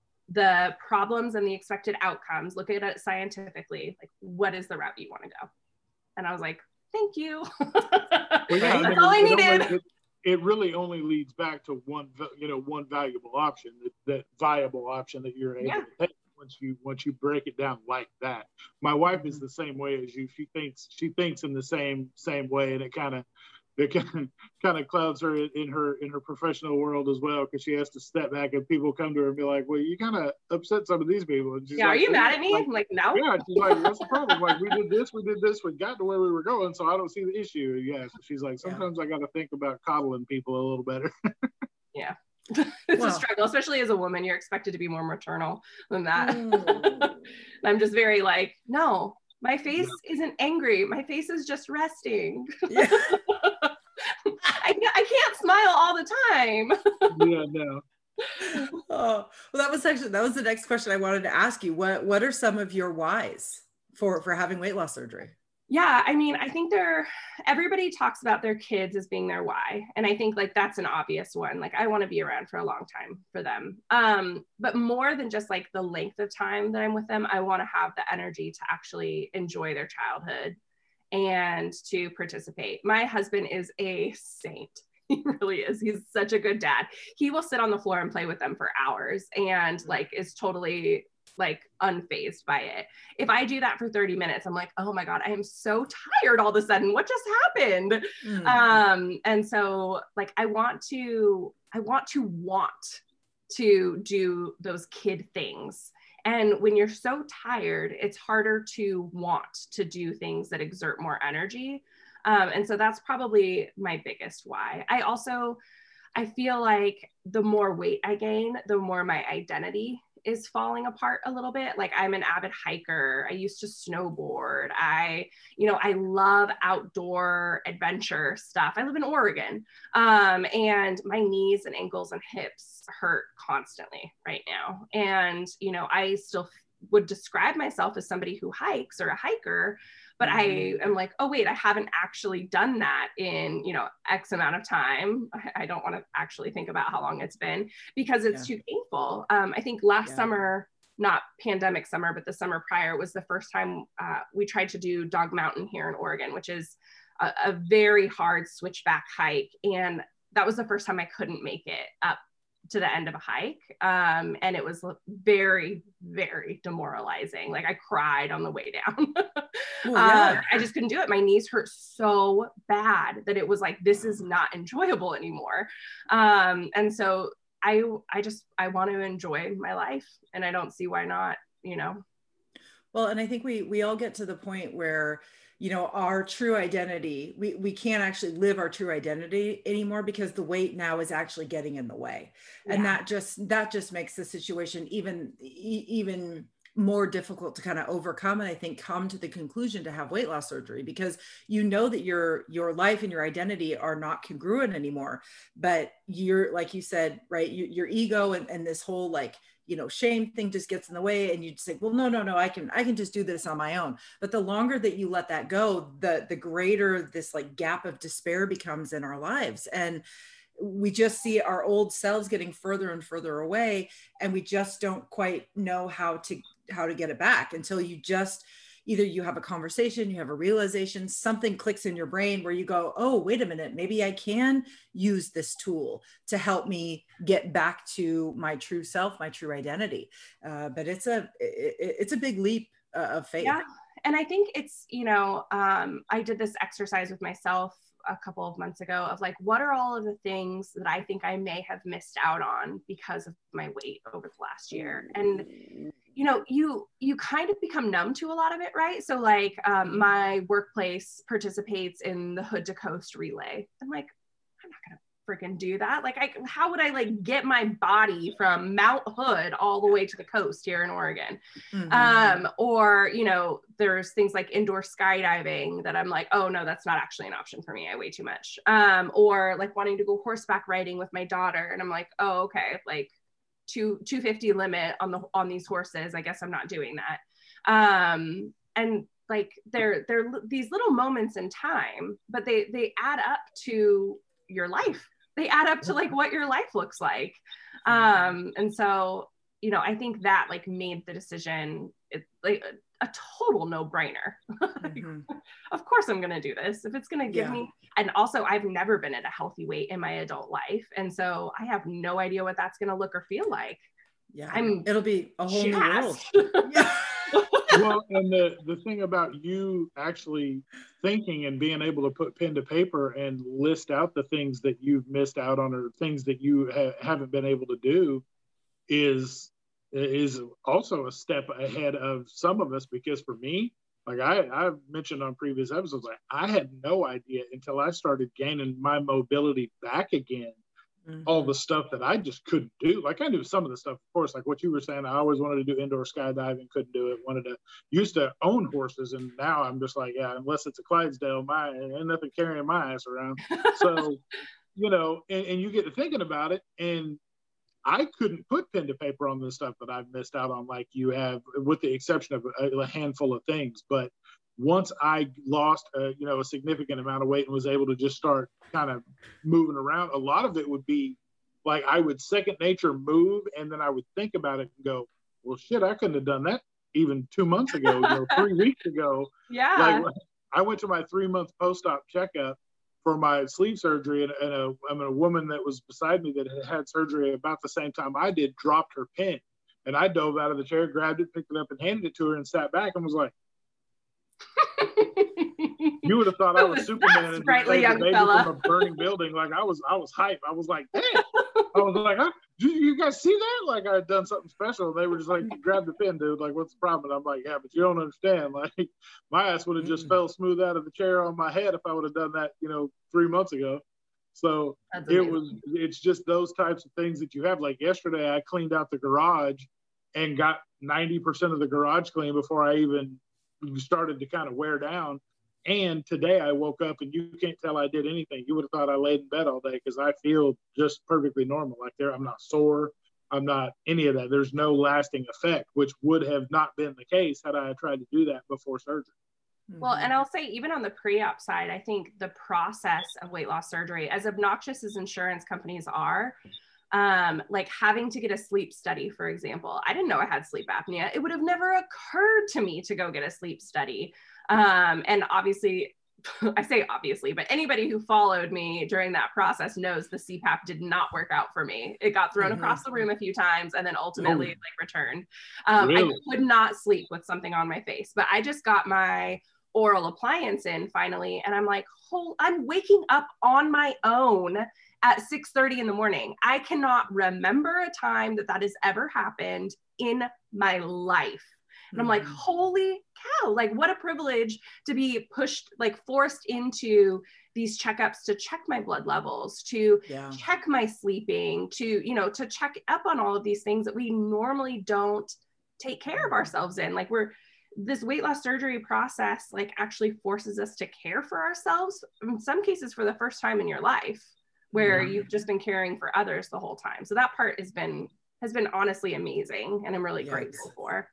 the problems and the expected outcomes, look at it scientifically, like what is the route you want to go? And I was like, thank you. Well, yeah, that's I mean, all I it, needed. It, it really only leads back to one, you know, one valuable option, that, that viable option that you're able yeah. to take. Once you once you break it down like that. My wife is the same way as you. She thinks she thinks in the same same way, and it kind of it kind kind of clouds her in her in her professional world as well, because she has to step back and people come to her and be like, "Well, you kind of upset some of these people." And she's yeah, like, are you mad at me? Like, I'm like, no. Yeah, she's like, "What's the problem? Like, we did this, we did this, we got to where we were going, so I don't see the issue." Yeah, so she's like, sometimes yeah. I got to think about coddling people a little better. Yeah. It's well, a struggle, especially as a woman. You're expected to be more maternal than that. Mm. I'm just very like, no, my face yeah. isn't angry. My face is just resting. Yeah. I, I can't smile all the time. Yeah, no. Oh, well, that was actually, that was the next question I wanted to ask you. What, what are some of your whys for, for having weight loss surgery? Yeah, I mean, I think they're, everybody talks about their kids as being their why. And I think like that's an obvious one. Like I want to be around for a long time for them. Um, but more than just like the length of time that I'm with them, I want to have the energy to actually enjoy their childhood and to participate. My husband is a saint. He really is. He's such a good dad. He will sit on the floor and play with them for hours and like is totally like unfazed by it. If I do that for thirty minutes, I'm like, oh my God, I am so tired all of a sudden. What just happened? Mm. Um, and so like, I want to, I want to want to do those kid things. And when you're so tired, it's harder to want to do things that exert more energy. Um, and so that's probably my biggest why. I also, I feel like the more weight I gain, the more my identity is falling apart a little bit. Like I'm an avid hiker. I used to snowboard. I, you know, I love outdoor adventure stuff. I live in Oregon. Um, and my knees and ankles and hips hurt constantly right now. And, you know, I still would describe myself as somebody who hikes or a hiker, but mm-hmm. I am like, oh wait, I haven't actually done that in, you know, X amount of time. I, I don't want to actually think about how long it's been because it's yeah. too painful. Um, I think last yeah. summer, not pandemic summer, but the summer prior was the first time uh, we tried to do Dog Mountain here in Oregon, which is a, a very hard switchback hike. And that was the first time I couldn't make it up to the end of a hike. Um, and it was very, very demoralizing. Like I cried on the way down. Well, yeah. um, I just couldn't do it. My knees hurt so bad that it was like, this is not enjoyable anymore. Um, and so I, I just, I want to enjoy my life, and I don't see why not, you know? Well, and I think we, we all get to the point where, you know, our true identity, we, we can't actually live our true identity anymore because the weight now is actually getting in the way. And Yeah. that just, that just makes the situation even, e- even more difficult to kind of overcome. And I think come to the conclusion to have weight loss surgery, because you know that your, your life and your identity are not congruent anymore, but you're, like you said, right, you, your ego and, and this whole like, you know, shame thing just gets in the way, and you just say, well, no, no, no, I can, I can just do this on my own. But the longer that you let that go, the, the greater this like gap of despair becomes in our lives. And we just see our old selves getting further and further away. And we just don't quite know how to, how to get it back until you just, either you have a conversation, you have a realization, something clicks in your brain where you go, oh, wait a minute, maybe I can use this tool to help me get back to my true self, my true identity. Uh, but it's a, it, it's a big leap uh, of faith. Yeah. And I think it's, you know, um, I did this exercise with myself a couple of months ago of like, what are all of the things that I think I may have missed out on because of my weight over the last year? And you know, you, you kind of become numb to a lot of it, right? So like um, my workplace participates in the Hood to Coast relay. I'm like, I'm not gonna freaking do that. Like, I, how would I like get my body from Mount Hood all the way to the coast here in Oregon? Mm-hmm. Um, or, you know, there's things like indoor skydiving that I'm like, oh no, that's not actually an option for me. I weigh too much. Um, or like wanting to go horseback riding with my daughter. And I'm like, oh, okay. Like, two, 250 limit on the, on these horses. I guess I'm not doing that. Um, and like, they're, they're these little moments in time, but they, they add up to your life. They add up to like what your life looks like. Um, and so, you know, I think that like made the decision, it, like a, a total no brainer. Mm-hmm. Of course I'm going to do this if it's going to give yeah. me. And also I've never been at a healthy weight in my adult life. And so I have no idea what that's going to look or feel like. Yeah. I'm, it'll be a whole jazzed. New world. Yeah. Well, and the, the thing about you actually thinking and being able to put pen to paper and list out the things that you've missed out on or things that you ha- haven't been able to do is, is also a step ahead of some of us, because for me, like I, I've mentioned on previous episodes, like I had no idea until I started gaining my mobility back again, mm-hmm. all the stuff that I just couldn't do. Like I knew some of the stuff, of course, like what you were saying, I always wanted to do indoor skydiving, couldn't do it, wanted to, used to own horses. And now I'm just like, yeah, unless it's a Clydesdale, my, ain't nothing carrying my ass around. So, you know, and, and you get to thinking about it, and I couldn't put pen to paper on the stuff that I've missed out on like you have, with the exception of a, a handful of things. But once I lost, a, you know, a significant amount of weight and was able to just start kind of moving around, a lot of it would be like I would second nature move, and then I would think about it and go, well, shit, I couldn't have done that even two months ago, you know, three weeks ago. Yeah. Like I went to my three month post-op checkup for my sleeve surgery, and, and a, I mean, a woman that was beside me that had had surgery about the same time I did dropped her pen, and I dove out of the chair, grabbed it, picked it up, and handed it to her, and sat back and was like, "You would have thought I was Superman and saved the baby fella. From a burning building." Like I was, I was hyped. I was like, "Damn!" I was like, huh? "Do you guys see that? Like I had done something special." And they were just like, "Grab the pen, dude. Like, what's the problem?" And I'm like, "Yeah, but you don't understand. Like, my ass would have just mm. fell smooth out of the chair on my head if I would have done that, you know, three months ago." So it was. It's just those types of things that you have. Like yesterday, I cleaned out the garage and got ninety percent of the garage clean before I even started to kind of wear down. And today I woke up and you can't tell I did anything. You would have thought I laid in bed all day because I feel just perfectly normal. Like there, I'm not sore. I'm not any of that. There's no lasting effect, which would have not been the case had I tried to do that before surgery. Well, and I'll say even on the pre-op side, I think the process of weight loss surgery, as obnoxious as insurance companies are, um, like having to get a sleep study, for example, I didn't know I had sleep apnea. It would have never occurred to me to go get a sleep study. Um, and obviously I say obviously, but anybody who followed me during that process knows the C PAP did not work out for me. It got thrown mm-hmm. across the room a few times and then ultimately oh. like returned. Um, really? I could not sleep with something on my face, but I just got my oral appliance in finally. And I'm like, oh, I'm waking up on my own at six thirty in the morning. I cannot remember a time that that has ever happened in my life. And I'm like, holy cow, like what a privilege to be pushed, like forced into these checkups to check my blood levels, to yeah. check my sleeping, to, you know, to check up on all of these things that we normally don't take care of ourselves in. Like we're, this weight loss surgery process, like actually forces us to care for ourselves in some cases for the first time in your life, where yeah. you've just been caring for others the whole time. So that part has been, has been honestly amazing. And I'm really yes. grateful for.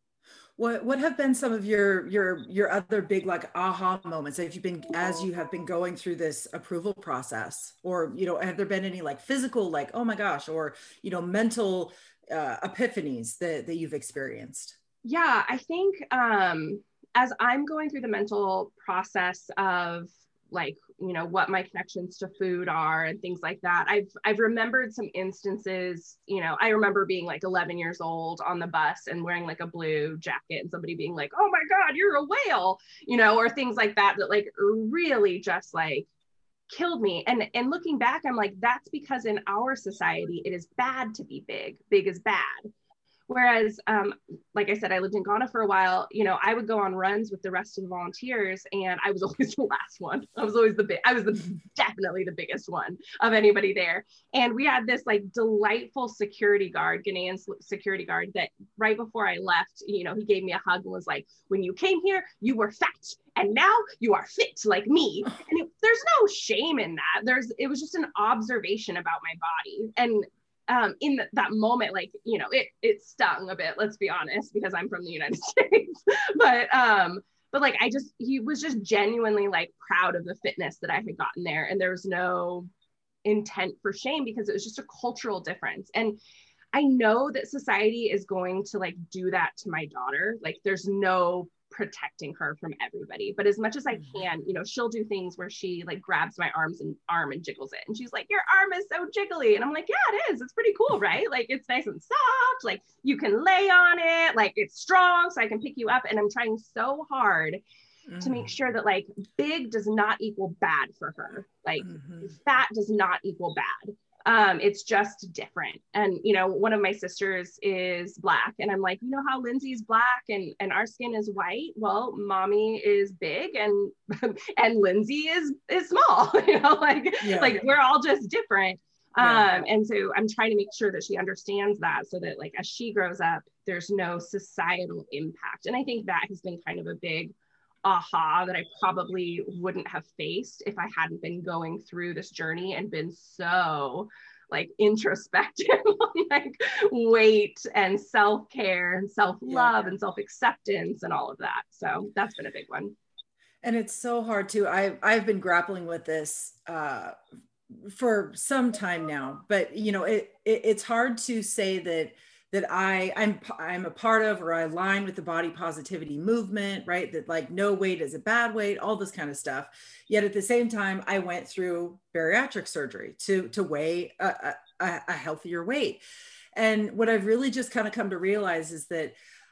What what have been some of your your your other big like aha moments that you've been as you have been going through this approval process? Or, you know, have there been any like physical, like, oh my gosh, or, you know, mental uh, epiphanies that, that you've experienced? Yeah, I think um, as I'm going through the mental process of like, you know, what my connections to food are and things like that, I've, I've remembered some instances, you know, I remember being like eleven years old on the bus and wearing like a blue jacket and somebody being like, oh my God, you're a whale, you know, or things like that, that like really just like killed me. And, and looking back, I'm like, that's because in our society, it is bad to be big. Big is bad. Whereas, um, like I said, I lived in Ghana for a while, you know, I would go on runs with the rest of the volunteers and I was always the last one. I was always the big, I was the, definitely the biggest one of anybody there. And we had this like delightful security guard, Ghanaian security guard, that right before I left, you know, he gave me a hug and was like, when you came here, you were fat and now you are fit like me. And it, there's no shame in that. There's, it was just an observation about my body. And Um, in the, that moment, like, you know, it, it stung a bit, let's be honest, because I'm from the United States, but, um, but like, I just, he was just genuinely like proud of the fitness that I had gotten there. And there was no intent for shame because it was just a cultural difference. And I know that society is going to like do that to my daughter. Like there's no protecting her from everybody, but as much as I can, you know, she'll do things where she like grabs my arms and arm and jiggles it, and she's like, your arm is so jiggly, and I'm like, yeah, it is, it's pretty cool, right? Like it's nice and soft, like you can lay on it, like it's strong so I can pick you up. And I'm trying so hard mm-hmm. to make sure that like big does not equal bad for her, like mm-hmm. fat does not equal bad. Um, it's just different. And, you know, one of my sisters is Black, and I'm like, you know how Lindsay's Black and, and our skin is white? Well, mommy is big and, and Lindsay is, is small, you know, like, yeah. like we're all just different. Yeah. Um, and so I'm trying to make sure that she understands that so that like, as she grows up, there's no societal impact. And I think that has been kind of a big aha that I probably wouldn't have faced if I hadn't been going through this journey and been so like introspective on like weight and self-care and self-love yeah. and self-acceptance and all of that. So that's been a big one. And it's so hard too. I I've been grappling with this uh, for some time now, but you know, it, it it's hard to say that that I, I'm, I'm a part of, or I align with the body positivity movement, right? That like no weight is a bad weight, all this kind of stuff. Yet at the same time, I went through bariatric surgery to, to weigh a, a, a healthier weight. And what I've really just kind of come to realize is that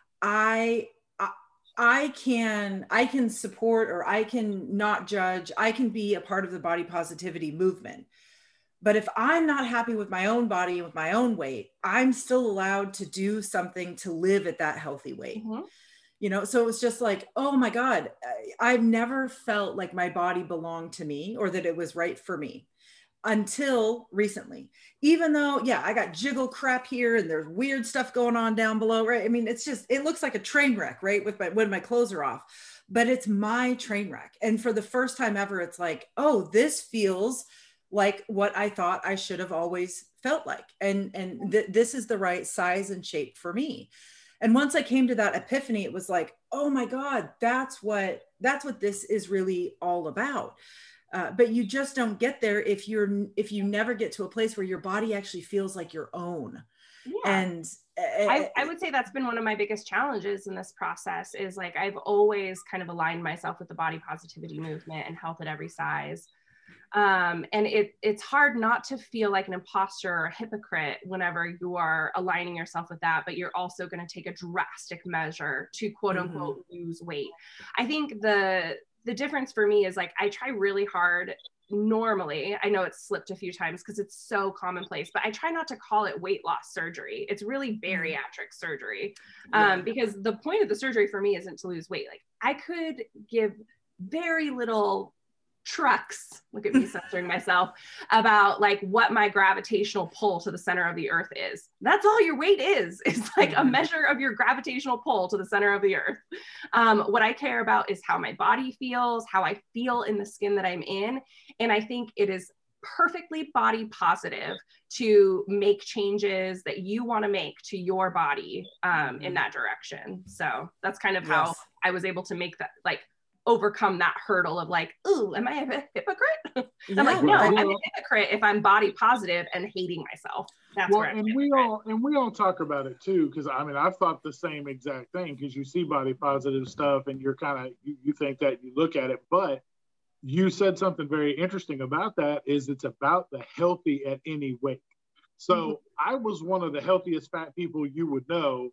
I, I, I can, I can support, or I can not judge, I can be a part of the body positivity movement. But if I'm not happy with my own body and with my own weight, I'm still allowed to do something to live at that healthy weight. Mm-hmm. You know, so it was just like, oh my God, I've never felt like my body belonged to me or that it was right for me until recently. Even though, yeah, I got jiggle crap here and there's weird stuff going on down below, right? I mean, it's just, it looks like a train wreck, right? With my, when my clothes are off, but it's my train wreck. And for the first time ever, it's like, oh, this feels like what I thought I should have always felt like. And, and th- this is the right size and shape for me. And once I came to that epiphany, it was like, oh my God, that's what, that's what this is really all about. Uh, but you just don't get there if you're, if you never get to a place where your body actually feels like your own. Yeah. And, I, I would say that's been one of my biggest challenges in this process is like, I've always kind of aligned myself with the body positivity movement and health at every size. Um, and it, it's hard not to feel like an imposter or a hypocrite whenever you are aligning yourself with that, but you're also going to take a drastic measure to quote unquote mm-hmm. lose weight. I think the, the difference for me is like, I try really hard. Normally, I know it's slipped a few times because it's so commonplace, but I try not to call it weight loss surgery. It's really bariatric surgery. Um, yeah. Because the point of the surgery for me isn't to lose weight. Like I could give very little trucks, look at me censoring myself, about like what my gravitational pull to the center of the earth is. That's all your weight is. It's like a measure of your gravitational pull to the center of the earth. Um, what I care about is how my body feels, how I feel in the skin that I'm in. And I think it is perfectly body positive to make changes that you want to make to your body um, in that direction. So that's kind of how yes. I was able to make that, like, overcome that hurdle of like, ooh, am I a hypocrite? Yeah, I'm like, no, well, I'm a hypocrite if I'm body positive and hating myself. That's well, where I'm and we all and we all talk about it too, because I mean, I've thought the same exact thing, because you see body positive stuff and you're kind of you, you think that you look at it, but you said something very interesting about that is it's about the healthy at any weight. So mm-hmm. I was one of the healthiest fat people you would know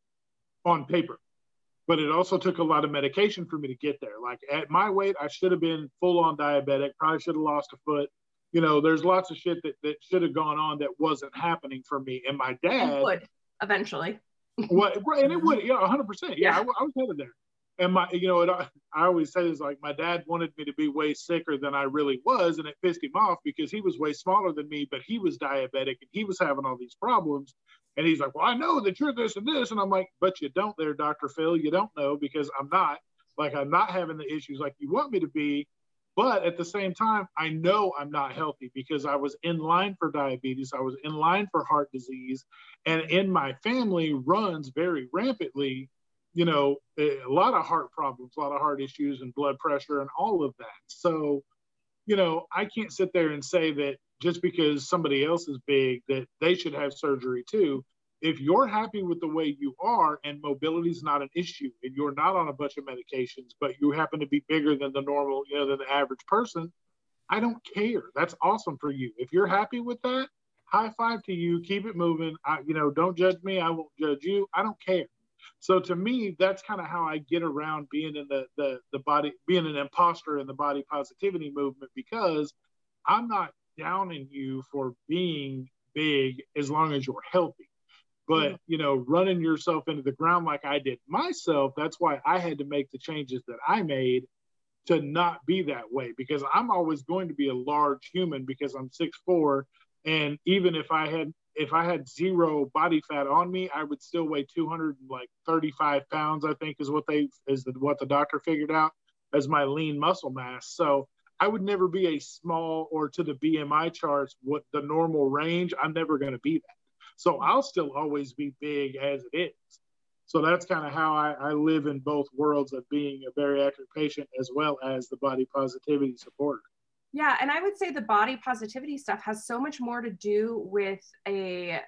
on paper. But it also took a lot of medication for me to get there. Like at my weight, I should have been full on diabetic, probably should have lost a foot. You know, there's lots of shit that, that should have gone on that wasn't happening for me. And my dad and would eventually. Well, and it would, yeah, one hundred percent. Yeah, yeah. I, I was headed there. And my, you know, it, I always say this, like my dad wanted me to be way sicker than I really was. And it pissed him off because he was way smaller than me, but he was diabetic and he was having all these problems. And he's like, well, I know that you're this and this. And I'm like, but you don't there, Doctor Phil. You don't know, because I'm not. Like, I'm not having the issues like you want me to be. But at the same time, I know I'm not healthy because I was in line for diabetes. I was in line for heart disease. And in my family runs very rampantly, you know, a lot of heart problems, a lot of heart issues and blood pressure and all of that. So, you know, I can't sit there and say that just because somebody else is big, that they should have surgery too. If you're happy with the way you are and mobility is not an issue and you're not on a bunch of medications, but you happen to be bigger than the normal, you know, than the average person, I don't care. That's awesome for you. If you're happy with that, high five to you, keep it moving. I, you know, don't judge me. I won't judge you. I don't care. So to me, that's kind of how I get around being in the, the, the body, being an imposter in the body positivity movement, because I'm not downing you for being big as long as you're healthy. But, you know, running yourself into the ground like I did myself, that's why I had to make the changes that I made to not be that way, because I'm always going to be a large human because I'm six foot four. And even if I had if I had zero body fat on me, I would still weigh two hundred thirty-five pounds, I think is what they is the, what the doctor figured out as my lean muscle mass. So I would never be a small, or to the B M I charts, what the normal range, I'm never going to be that. So I'll still always be big as it is. So that's kind of how I, I live in both worlds of being a bariatric patient as well as the body positivity supporter. Yeah. And I would say the body positivity stuff has so much more to do with a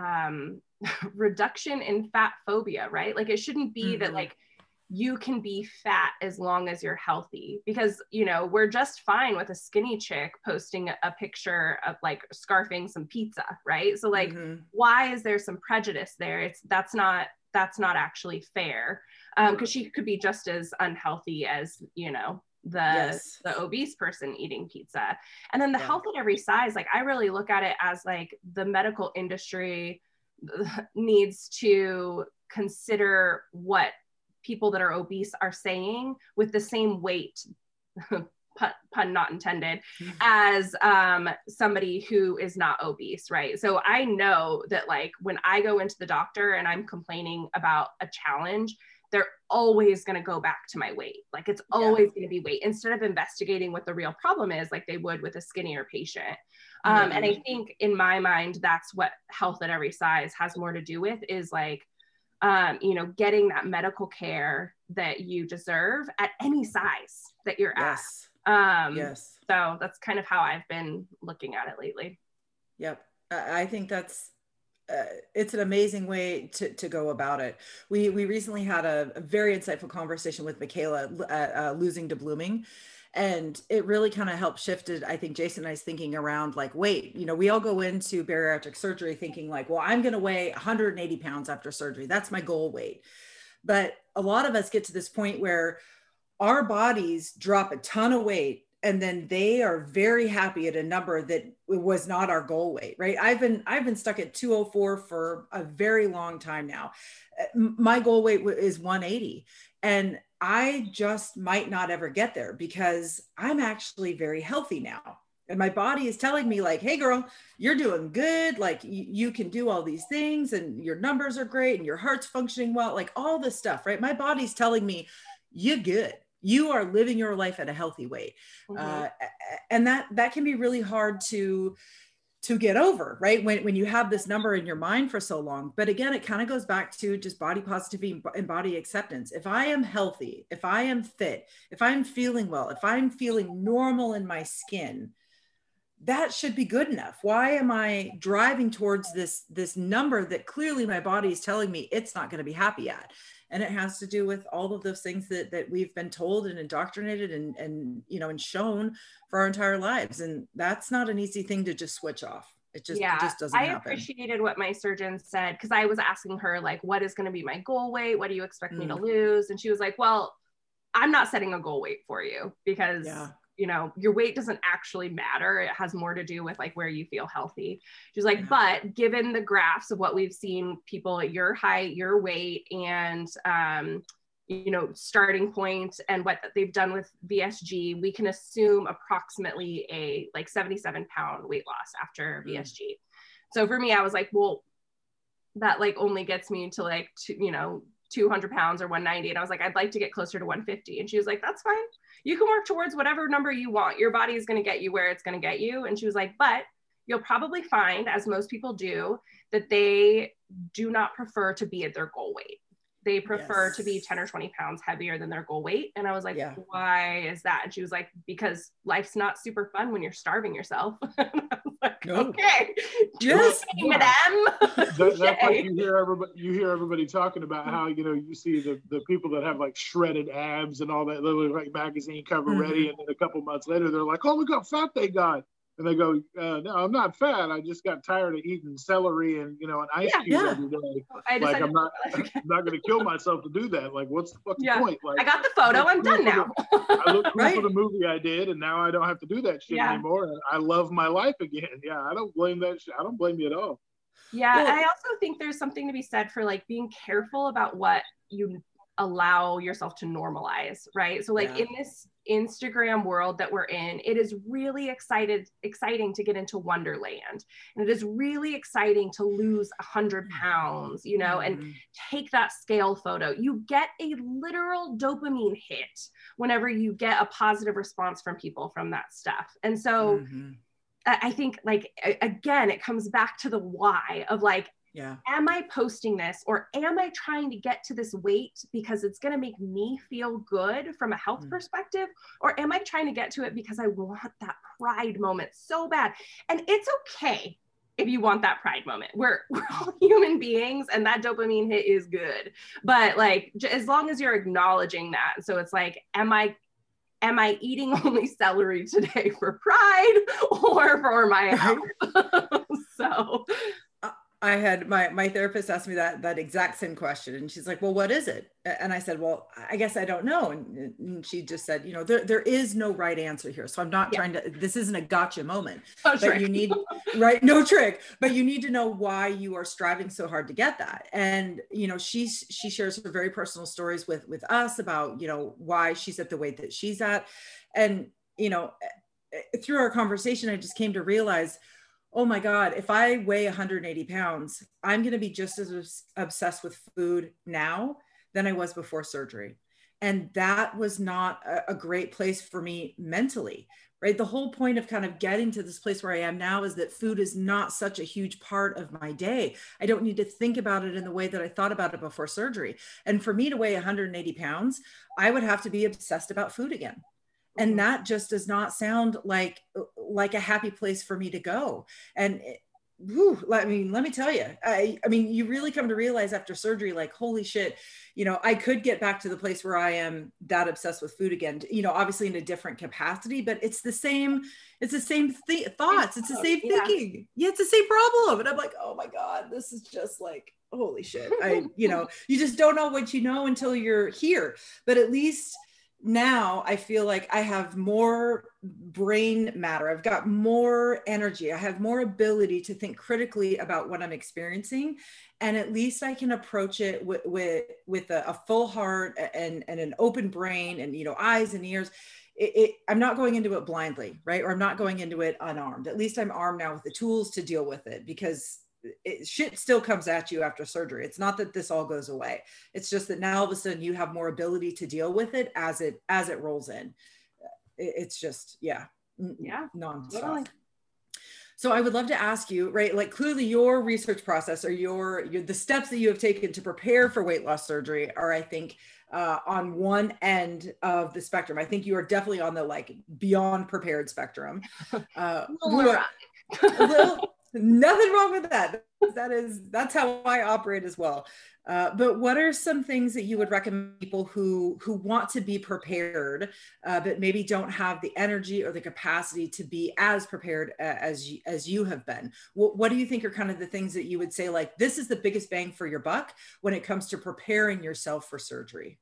um, reduction in fat phobia, right? Like it shouldn't be mm-hmm. that like you can be fat as long as you're healthy, because, you know, we're just fine with a skinny chick posting a picture of like scarfing some pizza, right? So like, mm-hmm. why is there some prejudice there? It's, that's not, that's not actually fair. Um, cause she could be just as unhealthy as, you know, the, yes. the obese person eating pizza. And then the yeah. health at every size, like I really look at it as like the medical industry needs to consider what people that are obese are saying with the same weight, pun, pun not intended, as um, somebody who is not obese, right? So I know that like when I go into the doctor and I'm complaining about a challenge, they're always going to go back to my weight. Like it's always yeah. going to be weight, instead of investigating what the real problem is, like they would with a skinnier patient. Um, mm-hmm. And I think in my mind, that's what health at every size has more to do with, is like, Um, you know, getting that medical care that you deserve at any size that you're yes. at. Um, yes. So that's kind of how I've been looking at it lately. Yep. I think that's uh, it's an amazing way to, to go about it. We, we recently had a, a very insightful conversation with Michaela at uh, Losing to Blooming. And it really kind of helped shifted, I think, Jason and I's thinking around like, wait, you know, we all go into bariatric surgery thinking like, well, I'm going to weigh one hundred eighty pounds after surgery. That's my goal weight. But a lot of us get to this point where our bodies drop a ton of weight and then they are very happy at a number that was not our goal weight, right? I've been, I've been stuck at two oh four for a very long time now. My goal weight is one eighty. And I just might not ever get there because I'm actually very healthy now. And my body is telling me like, hey girl, you're doing good. Like you, you can do all these things and your numbers are great and your heart's functioning well, like all this stuff, right? My body's telling me you're good. You are living your life at a healthy weight. Mm-hmm. Uh, and that, that can be really hard to, to get over, right? When, when you have this number in your mind for so long. But again, it kind of goes back to just body positivity and body acceptance. If I am healthy, if I am fit, if I'm feeling well, if I'm feeling normal in my skin, that should be good enough. Why am I driving towards this, this number that clearly my body is telling me it's not going to be happy at? And it has to do with all of those things that, that we've been told and indoctrinated and, and, you know, and shown for our entire lives. And that's not an easy thing to just switch off. It just, yeah, it just doesn't I happen. appreciated what my surgeon said, because I was asking her, like, what is going to be my goal weight? What do you expect mm. me to lose? And she was like, well, I'm not setting a goal weight for you because yeah. you know, your weight doesn't actually matter. It has more to do with like where you feel healthy. She's like, yeah. but given the graphs of what we've seen people at your height, your weight, and, um, you know, starting point and what they've done with V S G, we can assume approximately a like seventy-seven pound weight loss after mm. V S G. So for me, I was like, well, that like only gets me to like, two, you know, two hundred pounds or one ninety. And I was like, I'd like to get closer to one fifty. And she was like, that's fine. You can work towards whatever number you want. Your body is going to get you where it's going to get you. And she was like, but you'll probably find, as most people do, that they do not prefer to be at their goal weight. They prefer yes. to be ten or twenty pounds heavier than their goal weight. And I was like, yeah. why is that? And she was like, because life's not super fun when you're starving yourself. And I was like, no. okay, yes, madam. That, that's like you hear everybody, you hear everybody talking about how, you know, you see the, the people that have like shredded abs and all that, literally like magazine cover mm-hmm. ready. And then a couple months later, they're like, oh, look how fat they got. And they go, uh, no, I'm not fat. I just got tired of eating celery and, you know, an ice yeah, cube yeah. every day. I like, I'm not, I'm not going to kill myself to do that. Like, what's the fucking yeah. point? Like, I got the photo. I'm done now. The, I look cool right? for the movie I did, and now I don't have to do that shit yeah. anymore. And I love my life again. Yeah, I don't blame that shit. I don't blame you at all. Yeah, well, and I also think there's something to be said for, like, being careful about what you allow yourself to normalize, right? So like yeah. in this Instagram world that we're in, it is really excited, exciting to get into Wonderland. And it is really exciting to lose a hundred pounds, you know, mm-hmm. and take that scale photo. You get a literal dopamine hit whenever you get a positive response from people from that stuff. And so mm-hmm. I think like, again, it comes back to the why of like, yeah. am I posting this or am I trying to get to this weight because it's going to make me feel good from a health mm. perspective? Or am I trying to get to it because I want that pride moment so bad? And it's okay if you want that pride moment. We're, we're all human beings and that dopamine hit is good. But like, j- as long as you're acknowledging that. So it's like, am I Am I eating only celery today for pride or for my health? So I had my, my therapist asked me that, that exact same question. And she's like, well, what is it? And I said, well, I guess I don't know. And, and she just said, you know, there, there is no right answer here. So I'm not yeah. trying to, this isn't a gotcha moment, no but trick. You need, right. No trick, but you need to know why you are striving so hard to get that. And, you know, she's, she shares her very personal stories with, with us about, you know, why she's at the weight that she's at. And, you know, through our conversation, I just came to realize, oh my God, if I weigh one hundred eighty pounds, I'm going to be just as obsessed with food now than I was before surgery. And that was not a, a great place for me mentally, right? The whole point of kind of getting to this place where I am now is that food is not such a huge part of my day. I don't need to think about it in the way that I thought about it before surgery. And for me to weigh one hundred eighty pounds, I would have to be obsessed about food again. And that just does not sound like, like a happy place for me to go. And, whew, I mean, let me tell you, I, I mean, you really come to realize after surgery, like, holy shit, you know, I could get back to the place where I am that obsessed with food again, you know, obviously in a different capacity, but it's the same, it's the same th- thoughts. It's the same yeah. thinking. Yeah, it's the same problem. And I'm like, oh my God, this is just like, holy shit. I, you know, you just don't know what you know until you're here. But at least now I feel like I have more brain matter. I've got more energy. I have more ability to think critically about what I'm experiencing. And at least I can approach it with, with, with a, a full heart and, and an open brain and, you know, eyes and ears. It, it, I'm not going into it blindly, right? Or I'm not going into it unarmed. At least I'm armed now with the tools to deal with it, because it, shit still comes at you after surgery. It's not that this all goes away. It's just that now all of a sudden you have more ability to deal with it as it as it rolls in. It, it's just, yeah, yeah, nonstop. totally. So I would love to ask you, right? Like clearly your research process or your, your the steps that you have taken to prepare for weight loss surgery are, I think, uh, on one end of the spectrum. I think you are definitely on the like beyond prepared spectrum. Uh, a little, a little nothing wrong with that. That is, that's how I operate as well. Uh, but what are some things that you would recommend people who who want to be prepared, uh, but maybe don't have the energy or the capacity to be as prepared as you, as you have been? What, what do you think are kind of the things that you would say, like, this is the biggest bang for your buck when it comes to preparing yourself for surgery?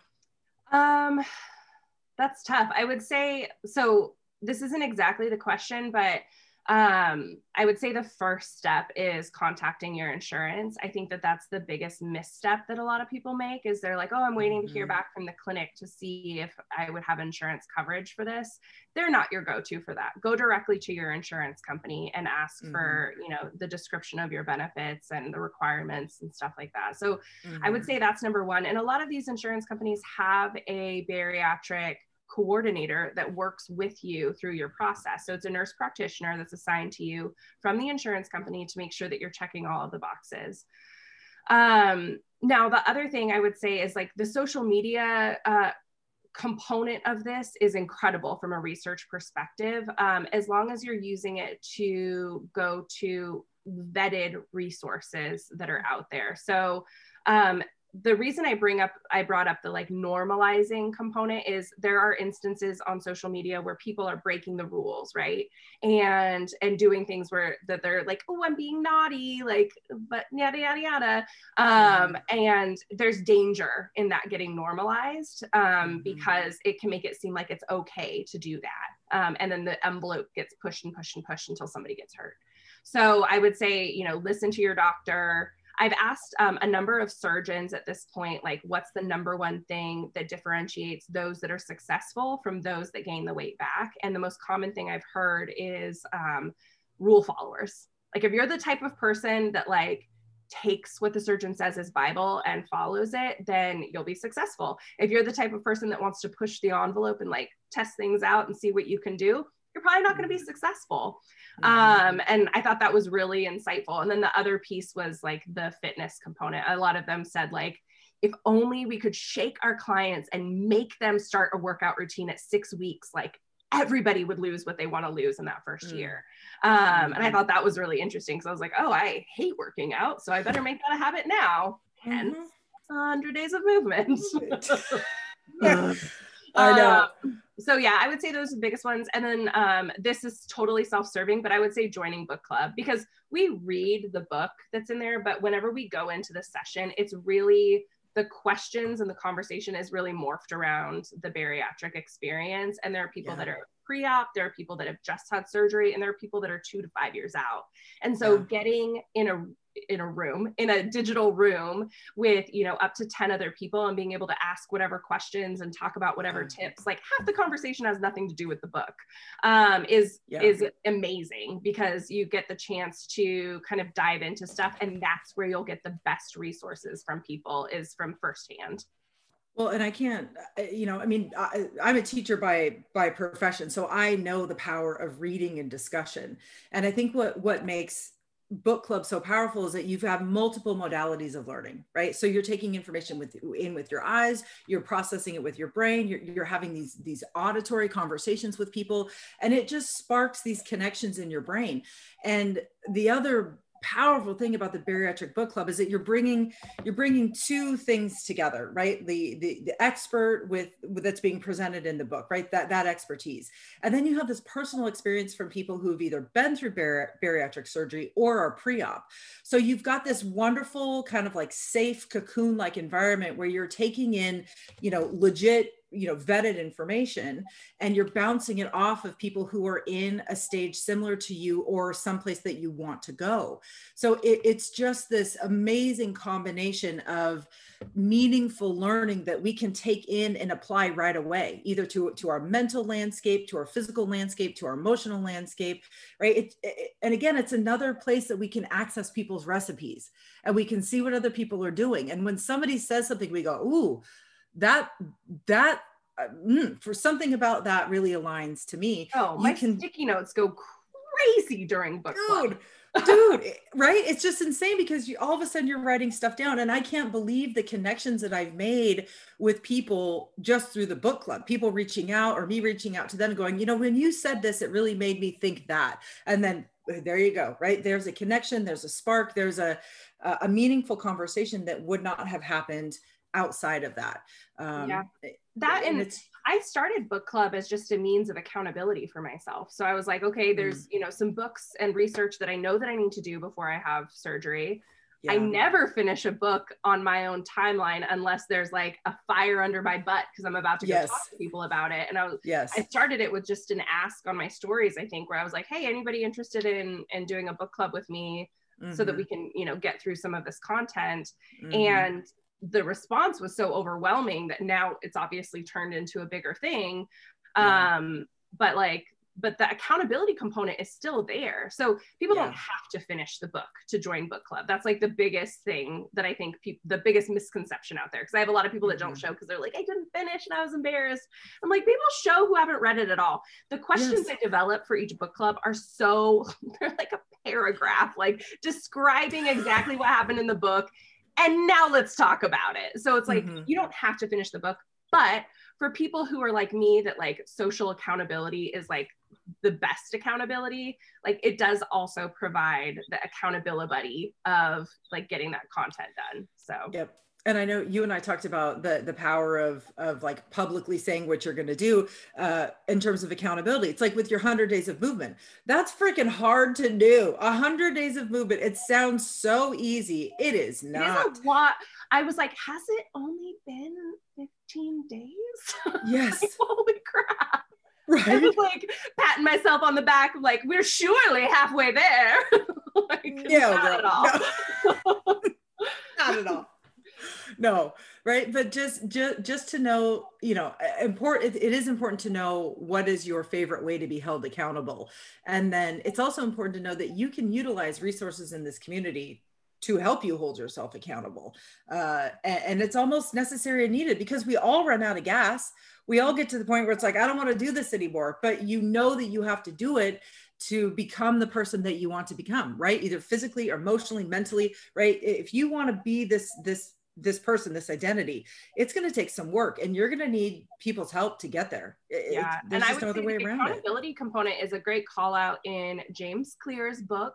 Um, that's tough. I would say, so this isn't exactly the question, but um, I would say the first step is contacting your insurance. I think that that's the biggest misstep that a lot of people make, is they're like, oh, I'm waiting mm-hmm. to hear back from the clinic to see if I would have insurance coverage for this. They're not your go-to for that. Go directly to your insurance company and ask mm-hmm. for, you know, the description of your benefits and the requirements and stuff like that. So mm-hmm. I would say that's number one. And a lot of these insurance companies have a bariatric coordinator that works with you through your process. So it's a nurse practitioner that's assigned to you from the insurance company to make sure that you're checking all of the boxes. Um, now, the other thing I would say is like the social media uh, component of this is incredible from a research perspective, um, as long as you're using it to go to vetted resources that are out there. So um, the reason I bring up, I brought up the like normalizing component is there are instances on social media where people are breaking the rules, right? And, and doing things where that they're like, oh, I'm being naughty, like, but yada, yada, yada. Um, mm-hmm. And there's danger in that getting normalized um, mm-hmm. because it can make it seem like it's okay to do that. Um, and then the envelope gets pushed and pushed and pushed until somebody gets hurt. So I would say, you know, listen to your doctor. I've asked um, a number of surgeons at this point, like, what's the number one thing that differentiates those that are successful from those that gain the weight back? And the most common thing I've heard is um, rule followers. Like, if you're the type of person that like takes what the surgeon says as Bible and follows it, then you'll be successful. If you're the type of person that wants to push the envelope and like test things out and see what you can do, you're probably not going to be successful. Mm-hmm. Um, and I thought that was really insightful. And then the other piece was like the fitness component. A lot of them said like, if only we could shake our clients and make them start a workout routine at six weeks, like everybody would lose what they want to lose in that first mm-hmm. year. Um, mm-hmm. And I thought that was really interesting. So I was like, oh, I hate working out, so I better make that a habit now. Hence mm-hmm. one hundred days of movement. Yeah. I know. Um, so yeah, I would say those are the biggest ones. And then um, this is totally self-serving, but I would say joining book club, because we read the book that's in there, but whenever we go into the session, it's really, the questions and the conversation is really morphed around the bariatric experience. And there are people yeah. that are pre-op, there are people that have just had surgery, and there are people that are two to five years out. And so yeah. getting in a in a room, in a digital room with, you know, up to ten other people and being able to ask whatever questions and talk about whatever yeah. tips, like half the conversation has nothing to do with the book, um, is, yeah. is amazing, because you get the chance to kind of dive into stuff. And that's where you'll get the best resources from people, is from firsthand. Well, and I can't, you know, I mean, I, I'm a teacher by by profession, so I know the power of reading and discussion. And I think what what makes book club so powerful is that you've had multiple modalities of learning, right? So you're taking information with in with your eyes, you're processing it with your brain, you're, you're having these, these auditory conversations with people, and it just sparks these connections in your brain. And the other powerful thing about the Bariatric Book Club is that you're bringing you're bringing two things together, right? The the, the expert with, with that's being presented in the book, right? That that expertise, and then you have this personal experience from people who've either been through bar- bariatric surgery or are pre-op. So you've got this wonderful kind of like safe cocoon-like environment where you're taking in, you know, legit, you know, vetted information, and you're bouncing it off of people who are in a stage similar to you or someplace that you want to go. So it, it's just this amazing combination of meaningful learning that we can take in and apply right away, either to, to our mental landscape, to our physical landscape, to our emotional landscape, right? It, it, and again, it's another place that we can access people's recipes and we can see what other people are doing. And when somebody says something, we go, ooh, that that uh, mm, for something about that really aligns to me. Oh, you my can, sticky notes go crazy during book club. Dude, dude, right? It's just insane because you all of a sudden you're writing stuff down, and I can't believe the connections that I've made with people just through the book club. People reaching out or me reaching out to them, going, you know, when you said this, it really made me think that, and then there you go, right? There's a connection, there's a spark, there's a a meaningful conversation that would not have happened outside of that. Um, yeah, that and, and it's, I started book club as just a means of accountability for myself. So I was like, okay, there's, mm. you know, some books and research that I know that I need to do before I have surgery. Yeah. I never finish a book on my own timeline unless there's like a fire under my butt because I'm about to go yes. talk to people about it. And I was, yes. I started it with just an ask on my stories, I think, where I was like, hey, anybody interested in, in doing a book club with me mm-hmm. so that we can, you know, get through some of this content. Mm-hmm. And the response was so overwhelming that now it's obviously turned into a bigger thing. Yeah. Um, but like, but the accountability component is still there. So people yeah. don't have to finish the book to join book club. That's like the biggest thing that I think people, the biggest misconception out there. Cause I have a lot of people that don't show cause they're like, I didn't finish and I was embarrassed. I'm like, people show who haven't read it at all. The questions yes. I develop for each book club are so, they're like a paragraph, like describing exactly what happened in the book. And now let's talk about it. So it's like, mm-hmm. you don't have to finish the book, but for people who are like me, that like social accountability is like the best accountability, like it does also provide the accountability of like getting that content done. So, yep. And I know you and I talked about the the power of of like publicly saying what you're going to do uh, in terms of accountability. It's like with your one hundred days of movement. That's freaking hard to do. one hundred days of movement. It sounds so easy. It is not. It is a lot. I was like, has it only been fifteen days? Yes. Like, holy crap. Right. I was like patting myself on the back, like, we're surely halfway there. Like, no, not no, at all. No. Not at all. No, right. But just, just, just to know, you know, important, it is important to know what is your favorite way to be held accountable. And then it's also important to know that you can utilize resources in this community to help you hold yourself accountable. Uh, and, and it's almost necessary and needed because we all run out of gas. We all get to the point where it's like, I don't want to do this anymore, but you know that you have to do it to become the person that you want to become, right? Either physically or emotionally, mentally, right? If you want to be this, this, this person, this identity, it's going to take some work and you're going to need people's help to get there. It, yeah. There's and just I would no other way the around accountability it. component is a great call out in James Clear's book,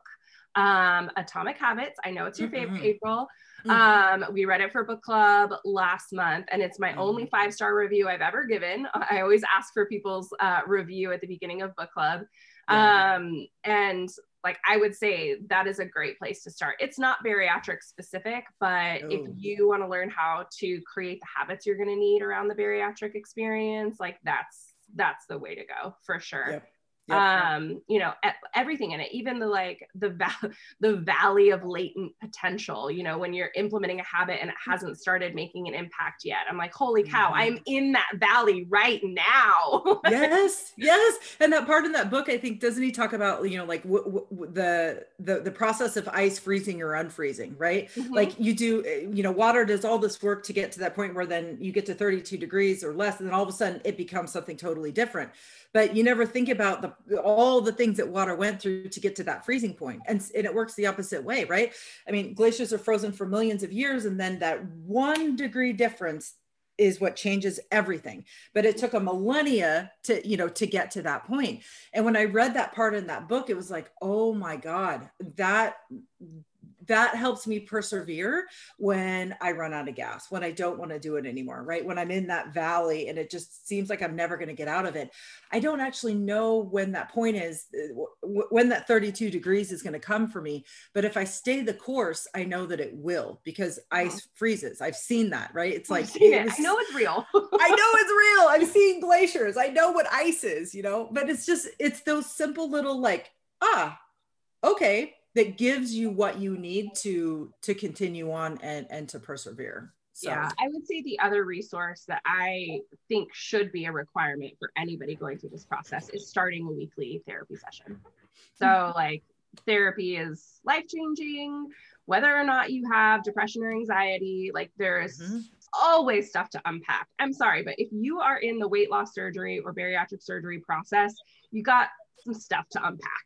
um, Atomic Habits. I know it's your favorite, mm-hmm. April. Mm-hmm. Um, we read it for book club last month and it's my mm-hmm. only five-star review I've ever given. I always ask for people's uh, review at the beginning of book club. Yeah. Um, and like, I would say that is a great place to start. It's not bariatric specific, but oh. if you want to learn how to create the habits you're going to need around the bariatric experience, like that's, that's the way to go for sure. Yep. Yep. Um, you know, everything in it, even the, like the, va- the valley of latent potential, you know, when you're implementing a habit and it hasn't started making an impact yet, I'm like, holy cow, mm-hmm. I'm in that valley right now. Yes. Yes. And that part in that book, I think, doesn't he talk about, you know, like w- w- the, the, the process of ice freezing or unfreezing, right? Mm-hmm. Like you do, you know, water does all this work to get to that point where then you get to thirty-two degrees or less. And then all of a sudden it becomes something totally different. But you never think about the all the things that water went through to get to that freezing point. And, and it works the opposite way, right? I mean, glaciers are frozen for millions of years, and then that one degree difference is what changes everything. But it took a millennia to, you know, to get to that point. And when I read that part in that book, it was like, oh my God, that that helps me persevere when I run out of gas, when I don't want to do it anymore, right? When I'm in that valley and it just seems like I'm never going to get out of it. I don't actually know when that point is, when that thirty-two degrees is going to come for me. But if I stay the course, I know that it will, because ice freezes. I've seen that, right? It's like, I've seen it. it was, I know it's real. I know it's real. I've seen glaciers. I know what ice is, you know, but it's just, it's those simple little like, ah, okay, that gives you what you need to to continue on and and to persevere. So. Yeah, I would say the other resource that I think should be a requirement for anybody going through this process is starting a weekly therapy session. So like, therapy is life-changing, whether or not you have depression or anxiety, like there's mm-hmm. always stuff to unpack. I'm sorry, but if you are in the weight loss surgery or bariatric surgery process, you got some stuff to unpack.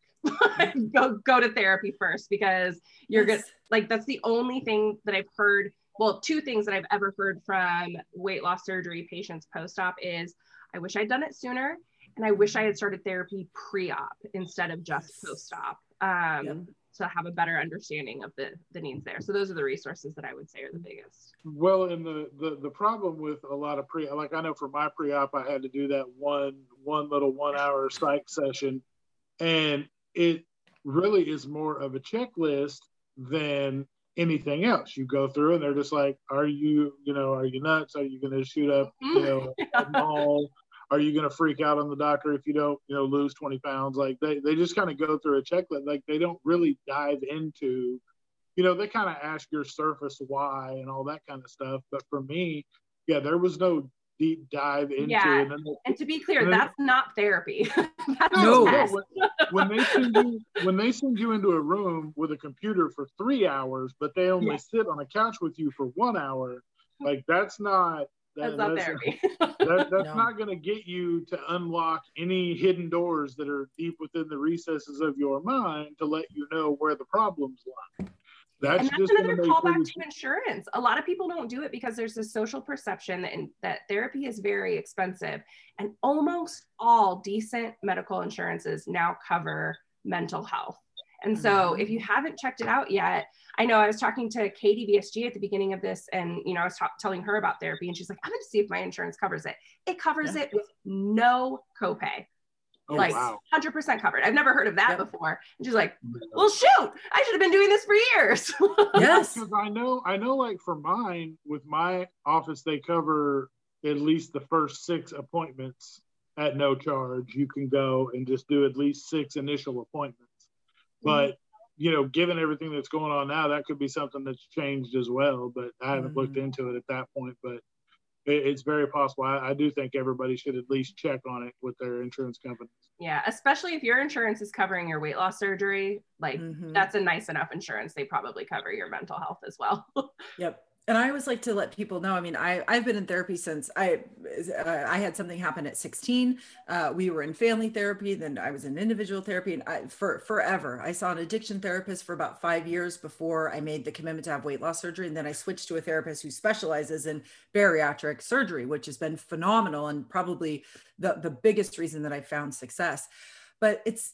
go go to therapy first, because you're yes. good. Like, that's the only thing that I've heard. Well, two things that I've ever heard from weight loss surgery patients post-op is, I wish I'd done it sooner, and I wish I had started therapy pre-op instead of just post-op, um, yep. to have a better understanding of the the needs there. So those are the resources that I would say are the biggest. Well, and the the the problem with a lot of pre, like I know for my pre-op, I had to do that one one little one hour psych session, and it really is more of a checklist than anything else. You go through and they're just like, are you, you know, are you nuts? Are you going to shoot up, you know, a mall? Are you going to freak out on the doctor if you don't, you know, lose twenty pounds? Like they, they just kind of go through a checklist. Like they don't really dive into, you know, they kind of ask your surface why and all that kind of stuff. But for me, yeah, there was no deep dive into yeah. it. And, then, and to be clear, then, that's not therapy. That's no, no when, when they send you when they send you into a room with a computer for three hours, but they only yeah. sit on a couch with you for one hour, like that's not that, that's not that's, therapy. that, that's no. not going to get you to unlock any hidden doors that are deep within the recesses of your mind to let you know where the problems lie. That's and that's just another callback sure to insurance. A lot of people don't do it because there's this social perception that, in, that therapy is very expensive, and almost all decent medical insurances now cover mental health. And so mm-hmm. if you haven't checked it out yet, I know I was talking to Katie V S G at the beginning of this, and you know I was ta- telling her about therapy, and she's like, I'm going to see if my insurance covers it. It covers yeah. it with no copay. Oh, like wow. one hundred percent covered. I've never heard of that yep. before. And she's like, well, shoot, I should have been doing this for years. Yes. Because I know, I know like for mine, with my office, they cover at least the first six appointments at no charge. You can go and just do at least six initial appointments. But, mm-hmm. you know, given everything that's going on now, that could be something that's changed as well. But I haven't mm-hmm. looked into it at that point. But it's very possible. I, I do think everybody should at least check on it with their insurance companies. Yeah, especially if your insurance is covering your weight loss surgery, like mm-hmm. that's a nice enough insurance. They probably cover your mental health as well. Yep. And I always like to let people know, I mean, I, I've been in therapy since I uh, I had something happen at sixteen. Uh, we were in family therapy, then I was in individual therapy, and I, for forever. I saw an addiction therapist for about five years before I made the commitment to have weight loss surgery. And then I switched to a therapist who specializes in bariatric surgery, which has been phenomenal and probably the, the biggest reason that I found success. But it's...